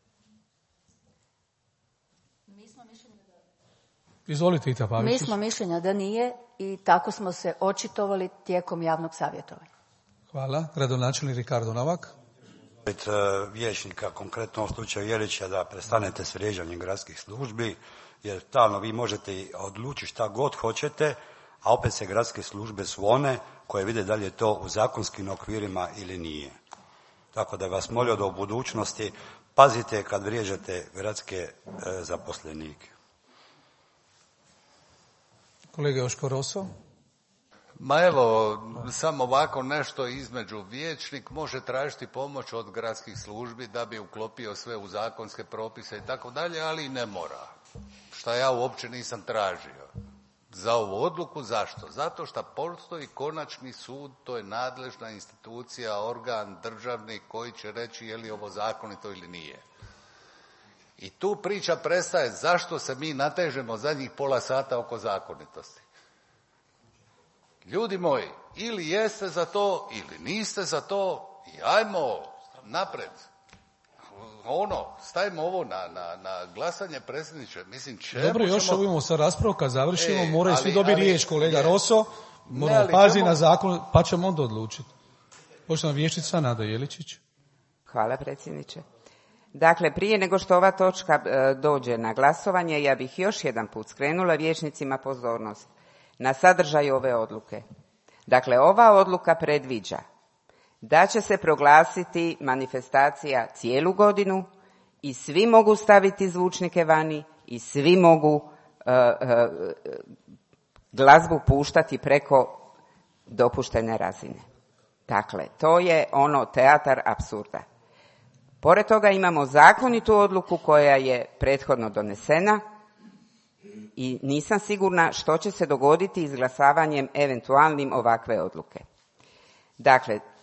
Izvolite, Ita Pavičić. Mi smo mišljenja da nije i tako smo se očitovali tijekom javnog savjetovanja. Hvala. Gradonačelnik Ricardo Novak. Vijećnika, konkretno u slučaju Jelića, da prestanete s vrijeđanjem gradskih službi, jer stalno vi možete odlučiti šta god hoćete, a opet se gradske službe su one koje vide da li je to u zakonskim okvirima ili nije. Tako da vas molio da u budućnosti pazite kad vrijeđate gradske e, zaposlenike. Kolega Joško Roso. Ma evo, samo ovako nešto između. Vijećnik može tražiti pomoć od gradskih službi da bi uklopio sve u zakonske propise i tako dalje, ali ne mora. Šta ja uopće nisam tražio. Za ovu odluku zašto? Zato što postoji konačni sud, to je nadležna institucija, organ državni koji će reći je li ovo zakonito ili nije. I tu priča prestaje zašto se mi natežemo zadnjih pola sata oko zakonitosti. Ljudi moji, ili jeste za to, ili niste za to, i ajmo napred. Ono, stavimo ovo na, na, na glasanje, predsjedniče. Mislim, čemu Dobro, još ćemo... ovimo sa raspravom, kad završimo, e, moraju svi dobiti riječ, kolega je, Roso. Moramo pazi čemu... na zakon, pa ćemo onda odlučiti. Poštovana vijećnica Nada Jeličić. Hvala, predsjedniče. Dakle, prije nego što ova točka e, dođe na glasovanje, ja bih još jedan put skrenula vijećnicima pozornost na sadržaj ove odluke. Dakle, ova odluka predviđa da će se proglasiti manifestacija cijelu godinu i svi mogu staviti zvučnike vani i svi mogu uh, uh, glazbu puštati preko dopuštene razine. Dakle, to je ono teatar apsurda. Pored toga imamo zakonitu odluku koja je prethodno donesena i nisam sigurna što će se dogoditi izglasavanjem eventualnim ovakve odluke. Dakle,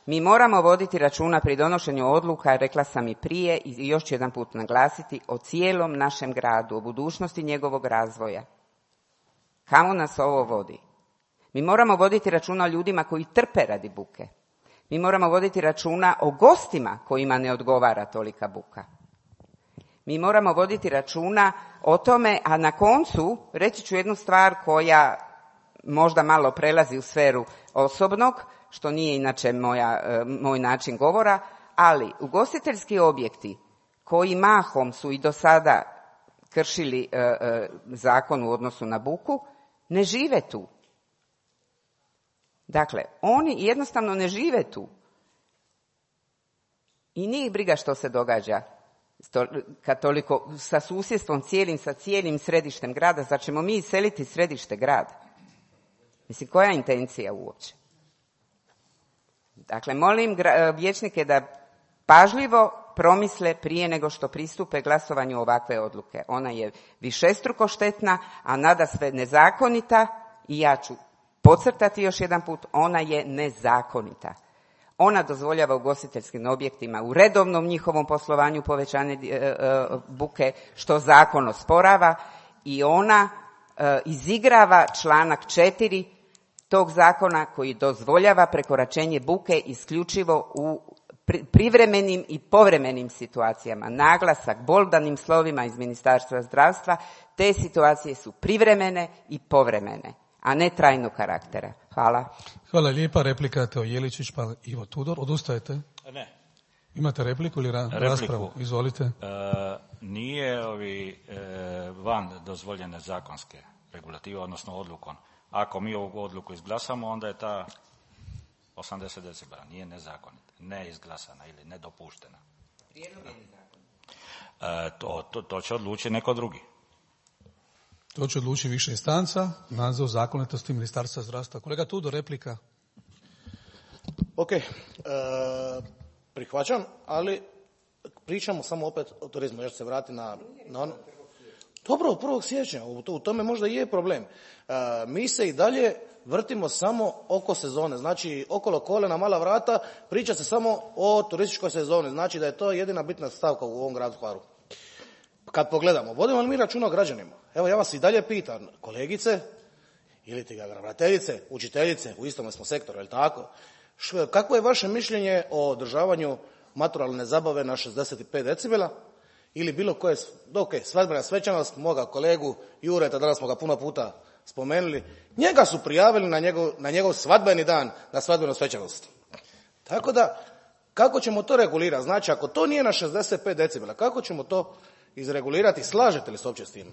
Mi moramo voditi računa pri donošenju odluka, rekla sam i prije i još ću jedan put naglasiti, o cijelom našem gradu, o budućnosti njegovog razvoja. Kamo nas ovo vodi? Mi moramo voditi računa o ljudima koji trpe radi buke. Mi moramo voditi računa o gostima kojima ne odgovara tolika buka. Mi moramo voditi računa o tome, a na koncu reći ću jednu stvar koja možda malo prelazi u sferu osobnog, što nije inače moja, moj način govora, ali ugostiteljski objekti koji mahom su i do sada kršili e, e, zakon u odnosu na buku, ne žive tu. Dakle, oni jednostavno ne žive tu. I nije ih briga što se događa kad toliko, sa susjedstvom cijelim, sa cijelim središtem grada. Zar ćemo mi iseliti središte grada? Mislim, koja je intencija uopće? Dakle, molim vijećnike da pažljivo promisle prije nego što pristupe glasovanju ovakve odluke. Ona je višestruko štetna, a nadasve nezakonita i ja ću podcrtati još jedan put, ona je nezakonita. Ona dozvoljava ugostiteljskim objektima u redovnom njihovom poslovanju povećanje e, e, buke, što zakon osporava, i ona e, izigrava članak četiri tog zakona koji dozvoljava prekoračenje buke isključivo u privremenim i povremenim situacijama. Naglasak boldanim slovima iz Ministarstva zdravstva, te situacije su privremene i povremene, a ne trajnog karaktera. Hvala. Hvala lijepa. Replika Teo Jeličić, pa Ivo Tudor. Odustajete? Ne. Imate repliku ili ra- Repliku. raspravu? Izvolite. E, nije ovi e, van dozvoljene zakonske regulative, odnosno odlukom. Ako mi ovu odluku izglasamo, onda je ta osamdeset decibela, nije nezakonita, neizglasana ili nedopuštena. E, to, to, to će odlučiti neko drugi. To će odlučiti više instanca, nadzor zakonitosti Ministarstva zdravstva. Kolega Tudor, replika. Ok, e, prihvaćam, ali pričamo samo opet o turizmu. Ja ću se vratiti na, na ono. Dobro, od prvog siječnja, u, u tome možda i je problem. E, mi se i dalje vrtimo samo oko sezone, znači okolo kolena mala vrata, priča se samo o turističkoj sezoni, znači da je to jedina bitna stavka u ovom gradu Hvaru. Kad pogledamo, vodimo li mi računa o građanima? Evo ja vas i dalje pitam, kolegice, ili ti ga ravnateljice, učiteljice, u istome smo sektoru, je li tako? Š, kako je vaše mišljenje o održavanju maturalne zabave na šezdeset pet decibela? Ili bilo koje, ok, svadbena svečanost moga kolegu Jureta, danas smo ga puno puta spomenuli, njega su prijavili na njegov, na njegov svadbeni dan, na svadbenu svečanost. Tako da, kako ćemo to regulirati? Znači, ako to nije na šezdeset pet decibela, kako ćemo to izregulirati? Slažete li se uopće s tim?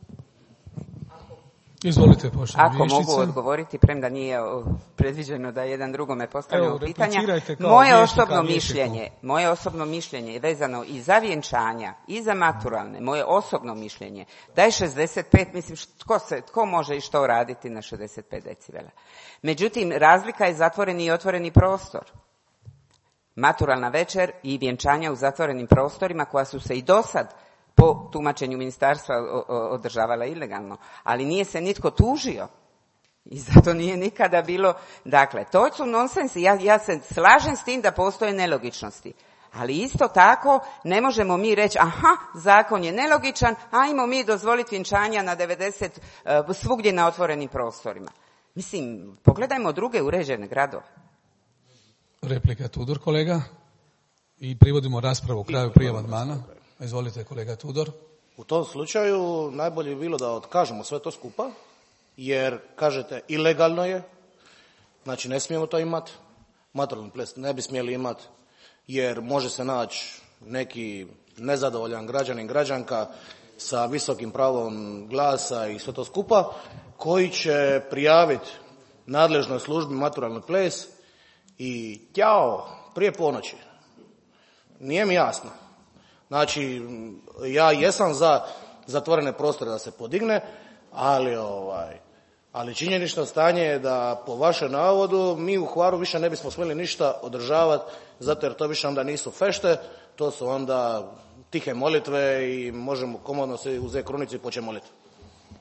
Izvolite, poštovana Ako vijećnice. mogu odgovoriti, premda nije o, predviđeno da jedan drugome postavljamo Evo, pitanja. replicirajte kao Moje vijećnika osobno vijećniku. mišljenje, moje osobno mišljenje je vezano i za vjenčanja, i za maturalne. Moje osobno mišljenje da je šezdeset pet, mislim, tko, se, tko može i što raditi na šezdeset pet decibela. Međutim, razlika je zatvoreni i otvoreni prostor. Maturalna večer i vjenčanja u zatvorenim prostorima koja su se i dosad po tumačenju ministarstva održavala ilegalno, ali nije se nitko tužio i zato nije nikada bilo. Dakle, to su nonsensi. Ja, ja se slažem s tim da postoje nelogičnosti, ali isto tako ne možemo mi reći aha, zakon je nelogičan, ajmo mi dozvoliti vjenčanja na devedeset uh, svugdje na otvorenim prostorima. Mislim, pogledajmo druge uređene gradove. Replika Tudor, kolega. I privodimo raspravu u kraju prije amandmana. Izvolite, kolega Tudor. U tom slučaju najbolje bi bilo da otkažemo sve to skupa, jer, kažete, ilegalno je, znači ne smijemo to imati, maturalni ples ne bi smjeli imati, jer može se naći neki nezadovoljan građanin, građanka sa visokim pravom glasa i sve to skupa, koji će prijaviti nadležnoj službi maturalni ples i ćao, prije ponoći. Nije mi jasno. Znači, ja jesam za zatvorene prostore da se podigne, ali ovaj, ali činjenično stanje je da po vašem navodu mi u Hvaru više ne bismo smjeli ništa održavati, zato jer to više onda nisu fešte, to su onda tihe molitve i možemo komodno se uzeti krunicu i početi moliti.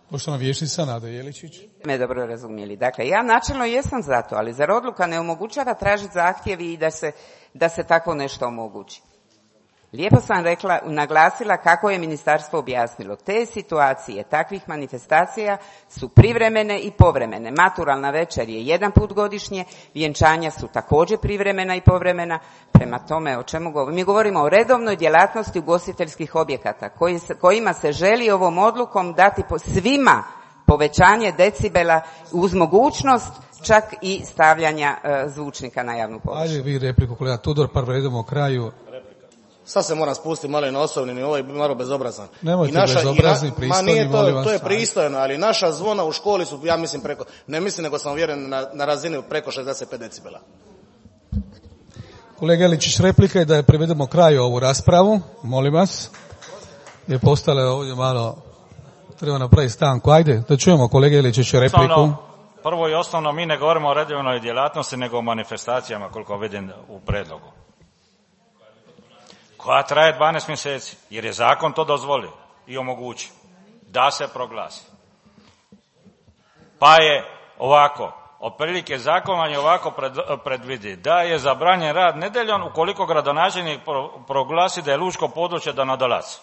Poštovana vijećnica Nada Jeličić. Me dobro razumjeli. Dakle, ja načelno jesam za to, ali zar odluka ne omogućava tražiti zahtjevi i da se, da se tako nešto omogući? Lijepo sam rekla, naglasila kako je ministarstvo objasnilo. Te situacije, takvih manifestacija su privremene i povremene. Maturalna večer je jedan put godišnje, vjenčanja su također privremena i povremena. Prema tome, o čemu govorimo? Mi govorimo o redovnoj djelatnosti ugostiteljskih objekata koji se, kojima se želi ovom odlukom dati po svima povećanje decibela uz mogućnost čak i stavljanja uh, zvučnika na javnu površinu. Ajde vi repliku, kolega Tudor, pa redimo kraju. Sad se moram spustiti malo i na osobni, ni ovaj malo bezobrazan. Nemojte I naša, bezobrazni, i na, pristojni, ma nije to, molim vas. to je pristojno, ali naša zvona u školi su, ja mislim, preko, ne mislim nego sam uvjeren na, na razini preko šezdeset pet decibela. Kolega Eličić, replika je da je privedemo kraju ovu raspravu, molim vas. Je postale ovdje malo, treba napraviti stanku. Ajde, da čujemo kolega Eličić repliku. Osnovno, prvo i osnovno, mi ne govorimo o redovnoj djelatnosti, nego o manifestacijama, koliko vidim u predlogu. Koja traje dvanaest mjeseci, jer je zakon to dozvolio i omogući da se proglasi. Pa je ovako, otprilike zakon vam je ovako pred, predvidi da je zabranjen rad nedjeljom ukoliko gradonačelnik pro, proglasi da je lučko područje da nadolazi.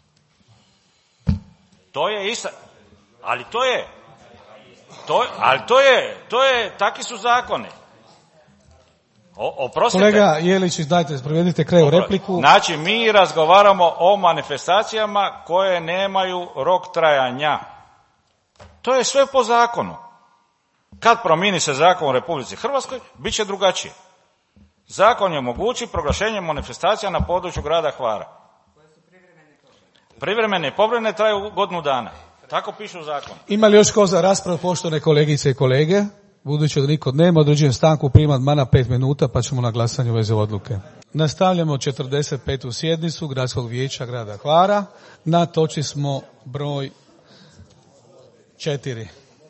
To je isto, ali to je, to, ali to je, to je, takvi su zakoni. O, oprostite. Kolega Jeličić, dajte, provedite kraju repliku. Znači, mi razgovaramo o manifestacijama koje nemaju rok trajanja. To je sve po zakonu. Kad promijeni se zakon u Republici Hrvatskoj, bit će drugačije. Zakon je omogući proglašenje manifestacija na području grada Hvara. Privremene i povremene traju godinu dana. Tako piše u zakonu. Ima li još ko za raspravu, poštovane kolegice i kolege? Budući da niko nema, određujem stanku prima amandmana pet minuta, pa ćemo na glasanje u vezi odluke. Nastavljamo četrdeset petu sjednicu Gradskog vijeća grada Hvara. Na točci smo broj četiri.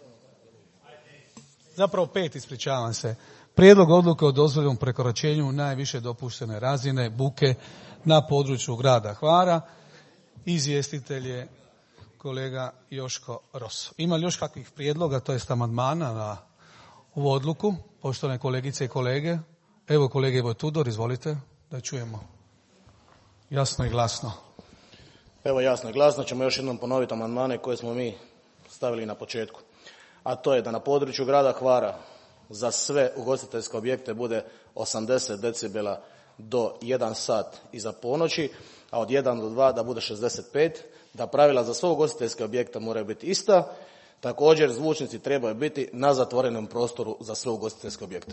Zapravo pet, ispričavam se. Prijedlog odluke o dozvoljenom prekoračenju najviše dopuštene razine buke na području grada Hvara. Izvjestitelj je kolega Joško Rosso. Ima li još kakvih prijedloga, to jest amandmana na ovu odluku, poštovane kolegice i kolege? Evo kolega Ivo Tudor, izvolite, da čujemo. Jasno i glasno. Evo jasno i glasno ćemo još jednom ponoviti amandmane koje smo mi stavili na početku. A to je da na području grada Hvara za sve ugostiteljske objekte bude osamdeset decibela do jedan sat iza ponoći, a od jedan do dva da bude šezdeset pet, da pravila za sve ugostiteljske objekte moraju biti ista. Također zvučnici trebaju biti na zatvorenom prostoru za sve ugostiteljske objekte.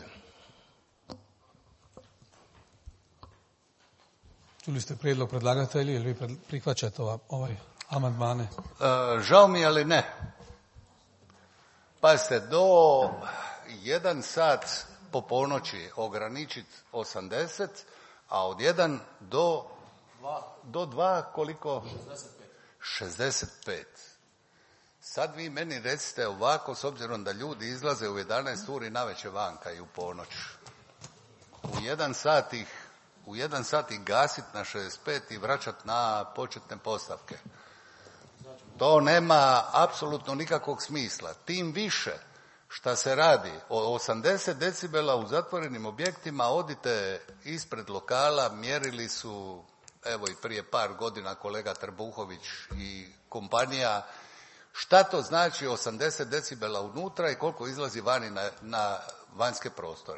Čuli ste prijedlog predlagatelji ili vi prihvaćate ova, ovaj amandmane? E, žao mi je, ali ne. Pazite, do jedan sat po ponoći ograničiti osamdeset, a od jedan do do dva koliko? šezdeset pet. Sad vi meni recite ovako, s obzirom da ljudi izlaze u jedanaest uri navečer vanka i u ponoć. U jedan sat ih, u jedan sat ih gasit na šezdeset pet i vraćat na početne postavke. To nema apsolutno nikakvog smisla. Tim više šta se radi o osamdeset decibela u zatvorenim objektima, odite ispred lokala, mjerili su, evo i prije par godina kolega Trbuhović i kompanija, šta to znači osamdeset decibela unutra i koliko izlazi vani na, na vanjske prostore.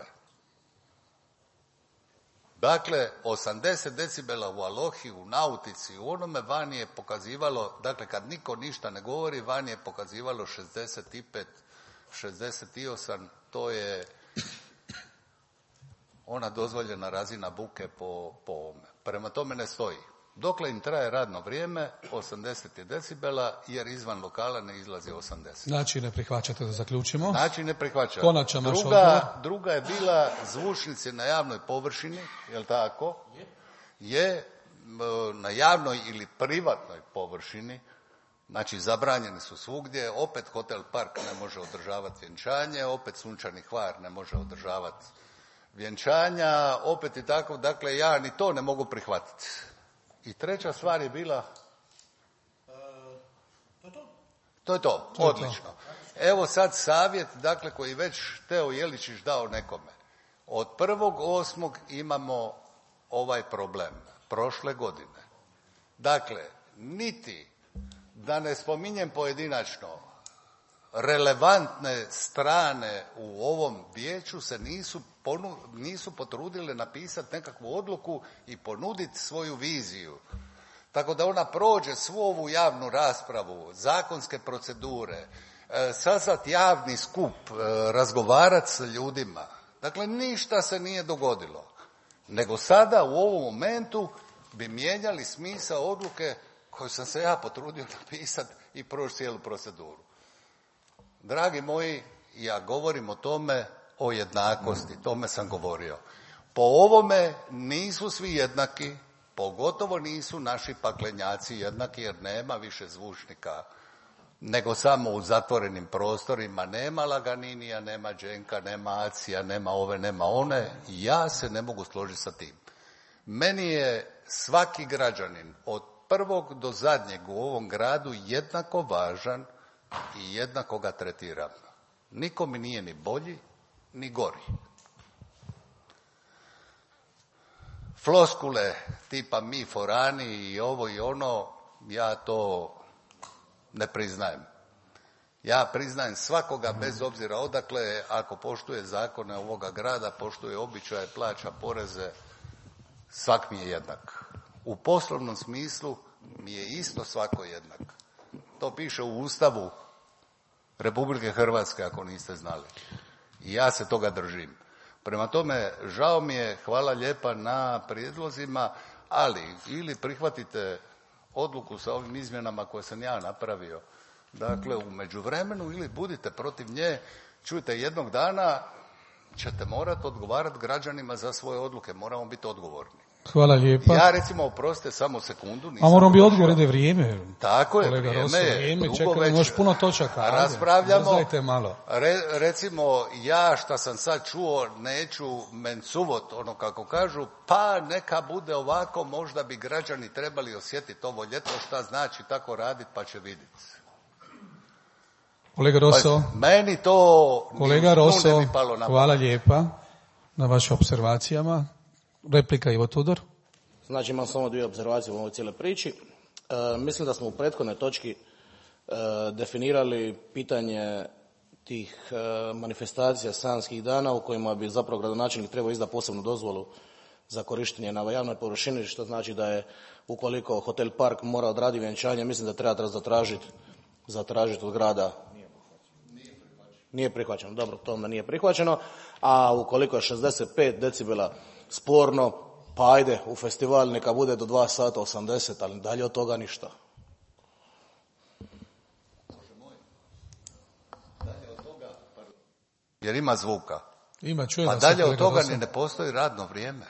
Dakle, osamdeset decibela u Alohi, u Nautici, u onome vani je pokazivalo, dakle kad niko ništa ne govori, vani je pokazivalo šezdeset pet, šezdeset osam, to je ona dozvoljena razina buke po, po ovome. Prema tome ne stoji. Dokle im traje radno vrijeme, osamdeset je decibela, jer izvan lokala ne izlazi osamdeset. Znači ne prihvaćate, da zaključimo. Znači ne prihvaćate. Konačan naš druga, odgovor. druga je bila zvučnici na javnoj površini, jel tako? Je na javnoj ili privatnoj površini, znači zabranjeni su svugdje, opet Hotel Park ne može održavati vjenčanje, opet Sunčani Hvar ne može održavati vjenčanja, opet i tako, dakle ja ni to ne mogu prihvatiti. I treća stvar je bila, To je to, To je odlično. Evo sad savjet, dakle, koji već Teo Jeličić dao nekome. Od prvog osmog imamo ovaj problem, prošle godine. Dakle, niti, da ne spominjem pojedinačno, relevantne strane u ovom vijeću se nisu, ponu, nisu potrudile napisati nekakvu odluku i ponuditi svoju viziju. Tako da ona prođe svu ovu javnu raspravu, zakonske procedure, e, sazvat javni skup, e, razgovarati s ljudima. Dakle, ništa se nije dogodilo. Nego sada u ovom momentu bi mijenjali smisao odluke koju sam se ja potrudio napisati i proći cijelu proceduru. Dragi moji, ja govorim o tome, o jednakosti, tome sam govorio. Po ovome nisu svi jednaki, pogotovo nisu naši paklenjaci jednaki, jer nema više zvučnika nego samo u zatvorenim prostorima. Nema Laganinija, nema Đenka, nema Acija, nema ove, nema one. Ja se ne mogu složiti sa tim. Meni je svaki građanin od prvog do zadnjeg u ovom gradu jednako važan i jednako ga tretiram. Niko mi nije ni bolji, ni gori. Floskule tipa mi forani i ovo i ono, ja to ne priznajem. Ja priznajem svakoga bez obzira odakle, ako poštuje zakone ovoga grada, poštuje običaje, plaća poreze, svak mi je jednak. U poslovnom smislu mi je isto svako jednak. To piše u Ustavu Republike Hrvatske, ako niste znali. I ja se toga držim. Prema tome, žao mi je, hvala lijepa na prijedlozima, ali ili prihvatite odluku sa ovim izmjenama koje sam ja napravio, dakle u međuvremenu, ili budite protiv nje. Čujte, jednog dana ćete morati odgovarati građanima za svoje odluke, moramo biti odgovorni. Hvala lijepa. Ja recimo, oprostite, samo sekundu. A moram bi odgovor, ide vrijeme. Tako je, kolega vrijeme Rosso, je. vrijeme, Dugo čekamo, već još puno točaka. Ajde, raspravljamo. brzajte malo. Re, recimo, ja šta sam sad čuo, neću mencuvot, ono kako kažu, pa neka bude ovako, možda bi građani trebali osjetiti ovo ljeto šta znači tako raditi, pa će vidjeti. Kolega Rosso, Pa, meni to kolega ni, Rosso, ne bi palo na hvala lijepa na vašim observacijama. Replika Ivo Tudor. Znači, imam samo dvije observacije u ovoj cijele priči. E, mislim da smo u prethodnoj točki e, definirali pitanje tih e, manifestacija sanskih dana u kojima bi zapravo gradonačelnik trebao izdati posebnu dozvolu za korištenje na javnoj površini, što znači da je, ukoliko Hotel Park mora odraditi vjenčanje, mislim da treba zatražiti zatražiti od grada. Nije prihvaćeno. Dobro, to onda nije prihvaćeno. A ukoliko je šezdeset pet decibela sporno, pa ajde, u festival neka bude do dva sata osamdeset, ali dalje od toga ništa. Jer ima zvuka. Ima, čuje Pa vas, dalje od kolega toga Rosso. ni ne postoji radno vrijeme.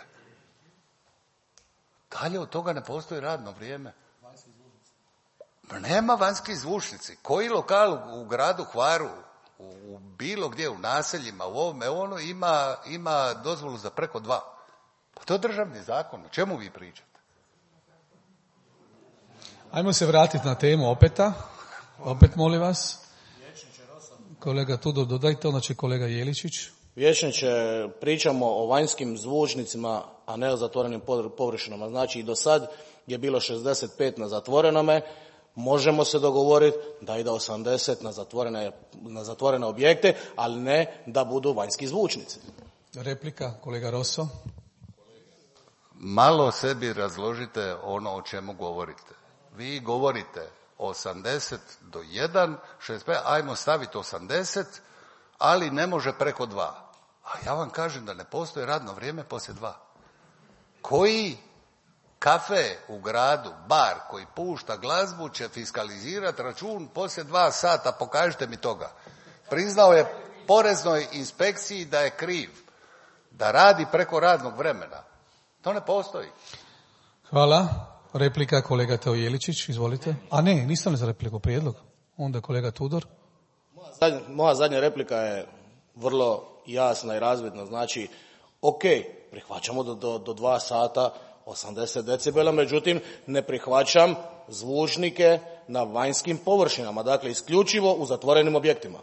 Dalje od toga ne postoji radno vrijeme. Pa nema vanjski zvučnici. Koji lokal u gradu Hvaru, u, u bilo gdje, u naseljima, u ovome, ono ima, ima dozvolu za preko dva. Pa to je državni zakon. O čemu vi pričate? Ajmo se vratiti na temu opeta. Opet molim vas. Kolega Tudor, dodajte, onda će kolega Jeličić. Vijećniče, pričamo o vanjskim zvučnicima, a ne o zatvorenim površinama. Znači, i do sad je bilo šezdeset pet na zatvorenome. Možemo se dogovoriti da ide osamdeset na zatvorene, na zatvorene objekte, ali ne da budu vanjski zvučnici. Replika, kolega Rosso. Malo sebi razložite ono o čemu govorite. Vi govorite osamdeset do jedan, šezdeset pet, ajmo staviti osamdeset, ali ne može preko dva. A ja vam kažem da ne postoji radno vrijeme poslije dva. Koji kafe u gradu, bar koji pušta glazbu će fiskalizirati račun poslije dva sata, pokažite mi toga. Priznao je poreznoj inspekciji da je kriv, da radi preko radnog vremena. To ne postoji. Hvala. Replika kolega Teo Jeličić, izvolite. A ne, nisam li za repliku, prijedlog. Onda kolega Tudor. Moja zadnja, moja zadnja replika je vrlo jasna i razvidna. Znači, ok, prihvaćamo do, do, do dva sata osamdeset decibela, međutim ne prihvaćam zvučnike na vanjskim površinama, dakle isključivo u zatvorenim objektima.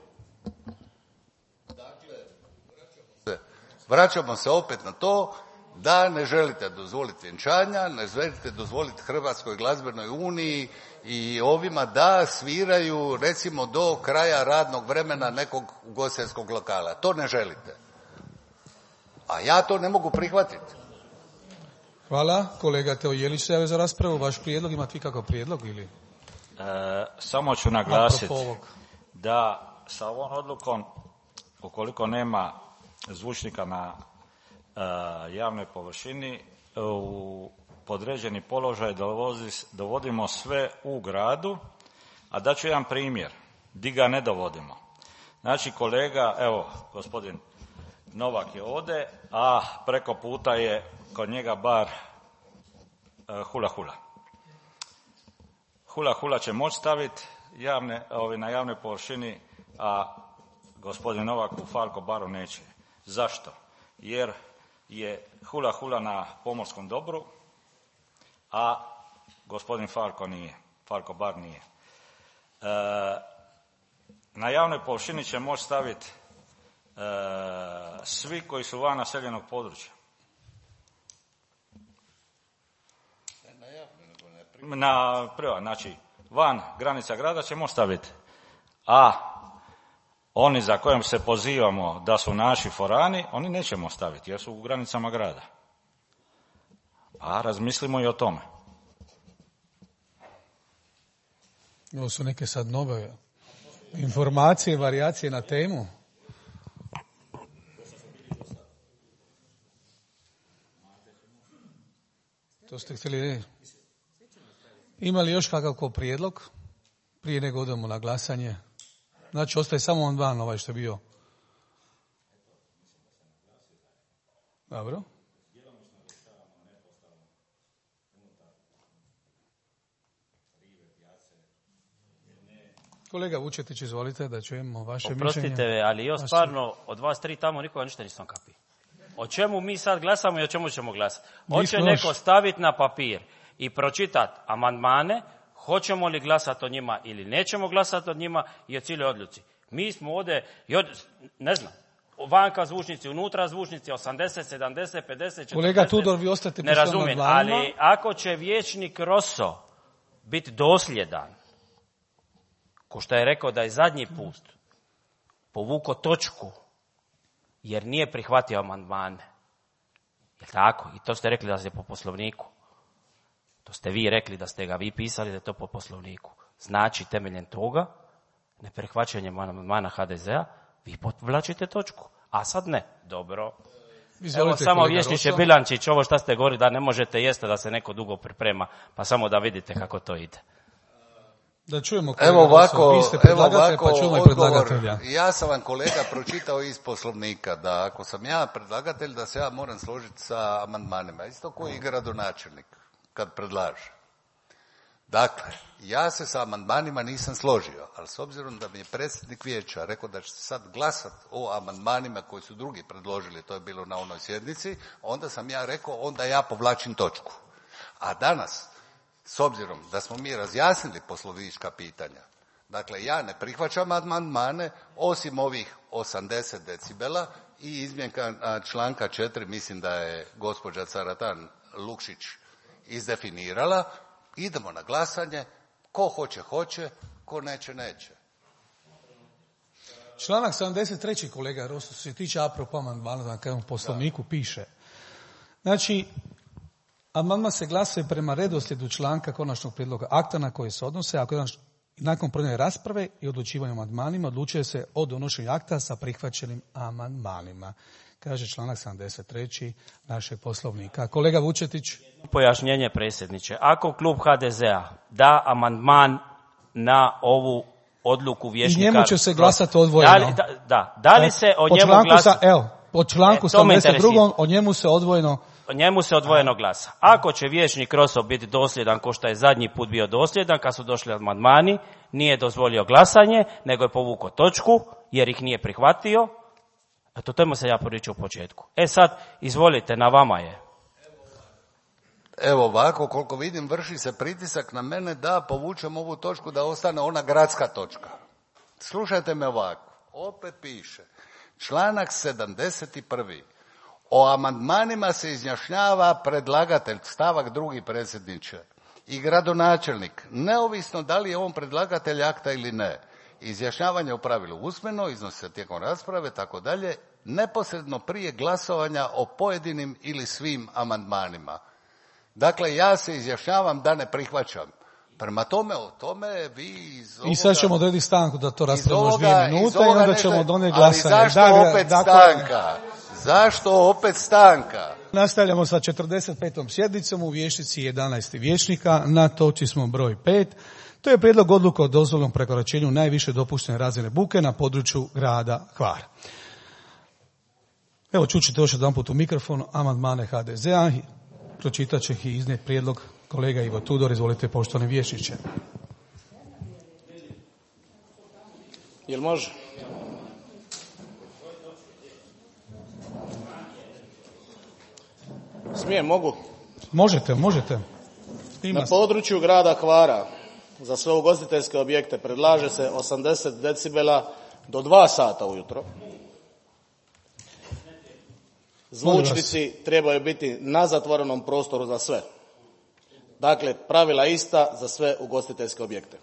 Vraćamo se opet na to da ne želite dozvoliti vjenčanja, ne želite dozvoliti Hrvatskoj glazbenoj uniji i ovima da sviraju recimo do kraja radnog vremena nekog ugostiteljskog lokala. To ne želite. A ja to ne mogu prihvatiti. Hvala. Kolega Teo Jelić se javio za raspravu. Vaš prijedlog, imate vi kakav prijedlog ili? E, samo ću naglasiti da sa ovom odlukom, ukoliko nema zvučnika na e, javnoj površini, u podređeni položaj dovozi, dovodimo sve u gradu, a daću jedan primjer, di ga ne dovodimo. Znači kolega, evo, gospodin Novak je ovdje, a preko puta je kod njega bar e, Hula Hula. Hula Hula će moći staviti javne, ovi, na javnoj površini, a gospodin Novak u Falko baru neće. Zašto? Jer je Hula Hula na pomorskom dobru, a gospodin Falko nije. Falko bar nije. E, na javnoj površini će moći staviti e, svi koji su van naseljenog područja. Na prva, znači van granica grada će moći staviti. A oni za kojim se pozivamo da su naši forani, oni nećemo staviti jer su u granicama grada. Pa razmislimo i o tome. Ovo su neke sad nove informacije, varijacije na temu. To ste htjeli reći? Ima li još kakav prijedlog prije nego odemo na glasanje? Znači, ostaje samo amandman ovaj što je bio. Dobro. Kolega Vučetić, izvolite da čujemo vaše mišljenje. Oprostite, ali ja stvarno od vas tri tamo nikoga ništa nisam kapio. O čemu mi sad glasamo i o čemu ćemo glasati? Hoće neko staviti na papir i pročitati amandmane, hoćemo li glasati o njima ili nećemo glasati o njima i o cijeloj odluci. Mi smo ovdje, ne znam, vanka zvučnici, unutra zvučnici, osamdeset, sedamdeset, pedeset, četrdeset. Kolega Tudor, vi ostate ne razumijem, ali ako će vijećnik Rosso biti dosljedan, ko što je rekao da je zadnji put povuko točku jer nije prihvatio amandmane. Je tako? I to ste rekli da ste po poslovniku. To ste vi rekli da ste ga vi pisali da je to po poslovniku. Znači, temeljem toga, neprihvaćanjem amandmana ha de zea, vi povlačite točku. A sad ne. Dobro. Izvolite, evo samo Vješniče Bilančić, ovo što ste govorili da ne možete jeste da se neko dugo priprema, pa samo da vidite kako to ide. Da čujemo evo ovako, vi ste evo ovako pa čujemo odgovor. Ja sam vam kolega pročitao iz poslovnika da ako sam ja predlagatelj da se ja moram složiti sa amandmanima. Isto koji gradonačelnik kad predlaže. Dakle, ja se sa amandmanima nisam složio, ali s obzirom da mi je predsjednik vijeća rekao da će sad glasati o amandmanima koji su drugi predložili, to je bilo na onoj sjednici, onda sam ja rekao, onda ja povlačim točku. A danas, s obzirom da smo mi razjasnili poslovnička pitanja, dakle, ja ne prihvaćam amandmane, osim ovih osamdeset decibela i izmjenka članka četiri, mislim da je gospođa Caratan Lukšić izdefinirala, idemo na glasanje, ko hoće, hoće, ko neće, neće. Članak sedamdeset tri. kolega Rosto se tiče apropo amandmana, da kažem, u poslovniku piše. Znači, amandman se glasuje prema redoslijedu članka konačnog prijedloga akta na koje se odnose, ako nakon provedene rasprave i odlučivanja o amandmanima odlučuje se o donošenju akta sa prihvaćenim amandmanima. Kaže članak sedamdeset tri. našeg poslovnika. Kolega Vučetić. Pojašnjenje, predsjedniče. Ako klub ha de zea da amandman na ovu odluku vijećnika... I njemu će se glasati odvojeno. Da li, da, da, da li se o njemu glasa... Evo, po članku e, sedamdeset dva. o njemu se odvojeno... O njemu se odvojeno glasa. Ako će vijećnik Rosso biti dosljedan, ko što je zadnji put bio dosljedan, kad su došli amandmani, nije dozvolio glasanje, nego je povukao točku, jer ih nije prihvatio. Eto, tome se ja pričao u početku. E sad, izvolite, na vama je. Evo ovako, koliko vidim, vrši se pritisak na mene da povučem ovu točku da ostane ona gradska točka. Slušajte me ovako, opet piše, članak sedamdeset prvi. O amandmanima se izjašnjava predlagatelj, stavak drugi, predsjedniče, i gradonačelnik, neovisno da li je on predlagatelj akta ili ne. Izjašnjavanje u pravilu usmeno, iznosi se tijekom rasprave, tako dalje, neposredno prije glasovanja o pojedinim ili svim amandmanima. Dakle, ja se izjašnjavam da ne prihvaćam. Prema tome, o tome vi iz ovoga... I sad ćemo odrediti stanku da to raspravimo još dvije minute i onda ćemo nešto, donijeti glasanje. Ali zašto da, opet dakle, stanka? Zašto opet stanka? Nastavljamo sa četrdeset petom sjednicom u vijećnici jedanaest vijećnika. Na točci smo broj pet. To je prijedlog odluke o dozvolnom prekoračenju najviše dopuštene razine buke na području grada Hvara. Evo, čućete još jedan put u mikrofon amandmane ha de ze a. Pročitat će i iznijeti prijedlog kolega Ivo Tudor. Izvolite, poštovani vijećniče. Jel može? Smijem, mogu? Možete, možete. Ima Na području grada Hvara za sve ugostiteljske objekte predlaže se osamdeset decibela do dva sata ujutro. Zvučnici trebaju biti na zatvorenom prostoru za sve. Dakle, pravila ista za sve ugostiteljske objekte.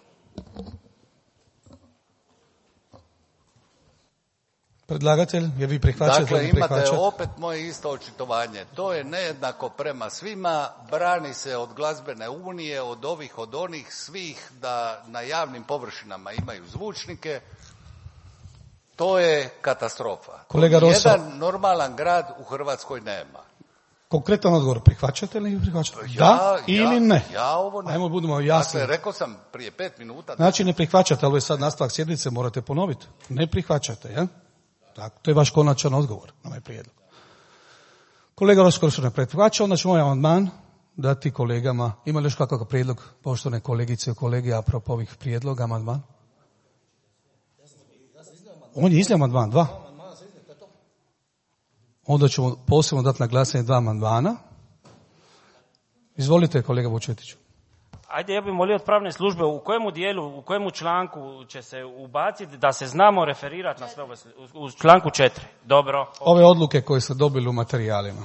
Predlagatelj, jer vi prihvaćate? Dakle, imate opet moje isto očitovanje. To je nejednako prema svima, brani se od glazbene unije, od ovih, od onih, svih da na javnim površinama imaju zvučnike. To je katastrofa. Kolega Roso, jedan normalan grad u Hrvatskoj nema. Konkretan odgovor, prihvaćate ili prihvaćate? Ja, da ja, ili ne? Ja ovo ne. Ajmo, budemo jasni. Dakle, rekao sam prije pet minuta. Znači, ne prihvaćate, ali je sad nastavak sjednice, morate ponoviti. Ne prihvaćate, ja? Tako, to je vaš konačan odgovor na ovaj prijedlog. Kolega Rosko se ne prihvaća, onda ćemo ovaj amandman dati kolegama. Ima li još kakav prijedlog, poštovane kolegice i kolege, apropo ovih prijedloga, amandman? On je iznio amandman, dva. Onda ćemo posebno dati na glasanje dva amandmana. Izvolite, kolega Vučetiću. Ajde, ja bih molio od pravne službe u kojemu dijelu, u kojemu članku će se ubaciti da se znamo referirati na sve ove, u članku četiri. Dobro. Ove odluke koje ste dobili u materijalima.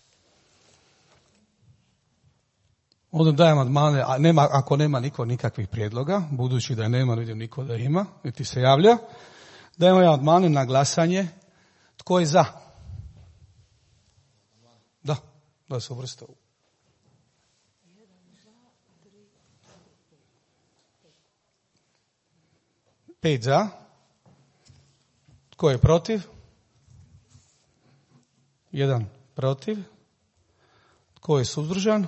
Onda dajem amandmane, a nema, ako nema niko nikakvih prijedloga, budući da nema, vidim niko da ima, niti se javlja, dajemo amandmane na glasanje. Tko je za? Da, da se uvrste u. Pet za. Tko je protiv? Jedan protiv. Tko je suzdržan?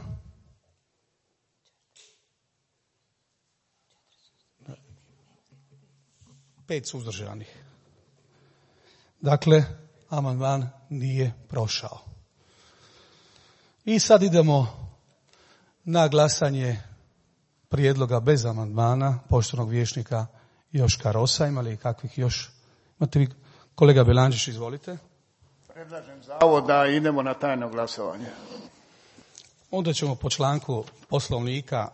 Pet suzdržanih. Dakle, amandman nije prošao. I sad idemo na glasanje prijedloga bez amandmana poštovanog vijećnika Joška Rosa. Ima li kakvih još? Imate vi, kolega Belanđić, izvolite. Predlažem za ovo da idemo na tajno glasovanje. Onda ćemo po članku Poslovnika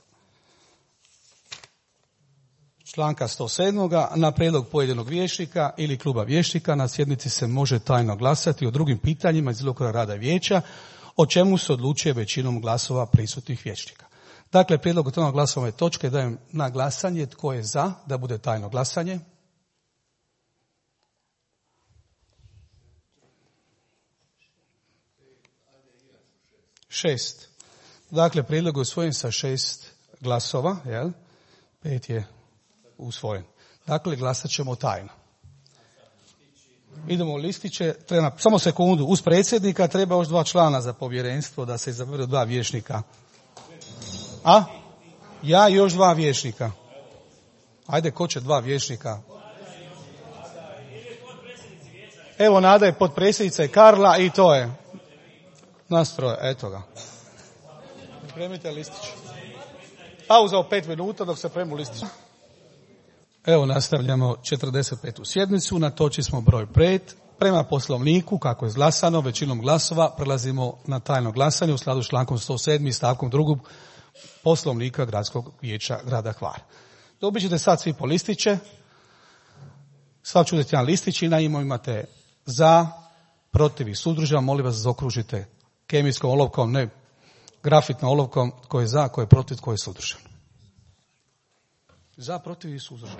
članka sto sedam. Na prijedlog pojedinog vijećnika ili kluba vijećnika na sjednici se može tajno glasati o drugim pitanjima iz djelokruga rada vijeća, o čemu se odlučuje većinom glasova prisutnih vijećnika. Dakle, prijedlog o tajnog glasovanja ove točke dajem na glasanje. Tko je za da bude tajno glasanje? Šest. Dakle, prijedlog je usvojen sa šest glasova, jel? Pet je usvojen. Dakle, glasat ćemo tajno. Idemo u listiće. Treba, samo sekundu. Uz predsjednika treba još dva člana za povjerenstvo da se izaberu dva vijećnika. A? Ja i još dva vijećnika. Ajde, ko će dva vijećnika? Evo, Nada je potpredsjednica i Karla i to je. Nastroje, eto ga. Pripremite listić. Pauza u pet minuta dok se premu listić. Evo, nastavljamo četrdeset petu sjednicu. Na točci smo broj pet. Prema poslovniku, kako je izglasano, većinom glasova prelazimo na tajno glasanje u skladu s člankom sto sedam stavkom drugog poslovnika Gradskog vijeća grada Hvara. Dobit ćete sad svi po listiće. Svak ću uzeti jedan listić i na njemu imate za, protiv i suzdržan. Molim vas da zaokružite kemijskom olovkom, ne grafitnom olovkom, tko je za, tko je protiv, tko je suzdržan. Za, protiv i suzdržan.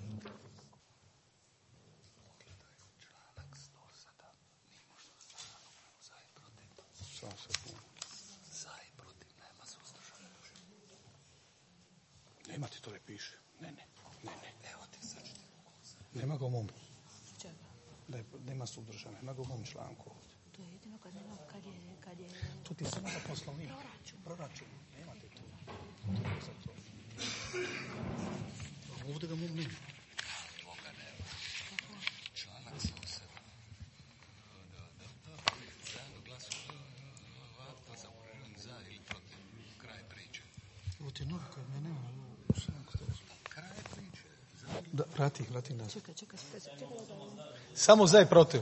Nema ti to ne piše. Ne, ne, ne, ne. Evo ti sad. Nema ga u mom. Da je, nema suzdržana, nema ga u mom članku. To je jedino kad nema, kad je, kad je... Tu ti se nema poslovnik. Proračun. Proračun. Nema ti to. Za to. Ovdje ga mom nema. Ovoga nema. Članak sto sedam. Da, da, da. Zajedno glasu ovako za za ili protiv. Kraj priče. Ovo ti je novi koji me nema. Kraj priče. Da, vrati ih, vrati nas. Čekaj, čekaj, čekaj. Samo za i protiv.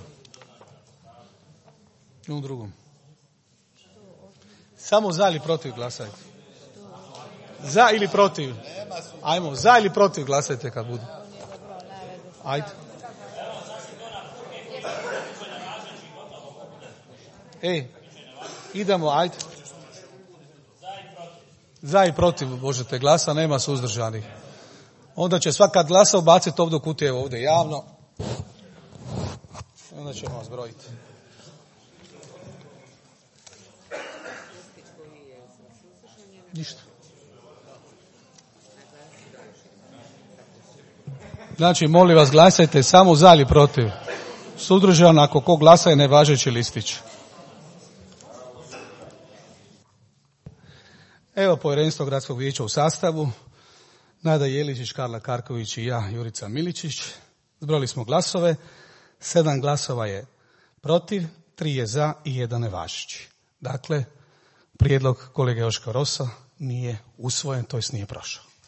U drugom. Samo za ili protiv glasajte. Za ili protiv. Ajmo, za ili protiv glasajte kad bude. Ajde. Ej, idemo, ajde. Za i protiv možete glasa, nema suzdržanih. Onda će svaka glasa ubaciti ovdje u kutije ovdje javno. Onda ćemo vas brojiti. Ništa. Znači, molim vas, glasajte samo za ili protiv. Suzdržan, ako ko glasa je nevažeći listić. Evo povjerenstvo Gradskog vijeća u sastavu. Nada Jeličić, Karla Karković i ja, Jurica Miličić. Zbrojili smo glasove. Sedam glasova je protiv, tri je za i jedan nevažeći. Dakle, prijedlog kolege Joška Rosa nije usvojen, to jest nije prošao.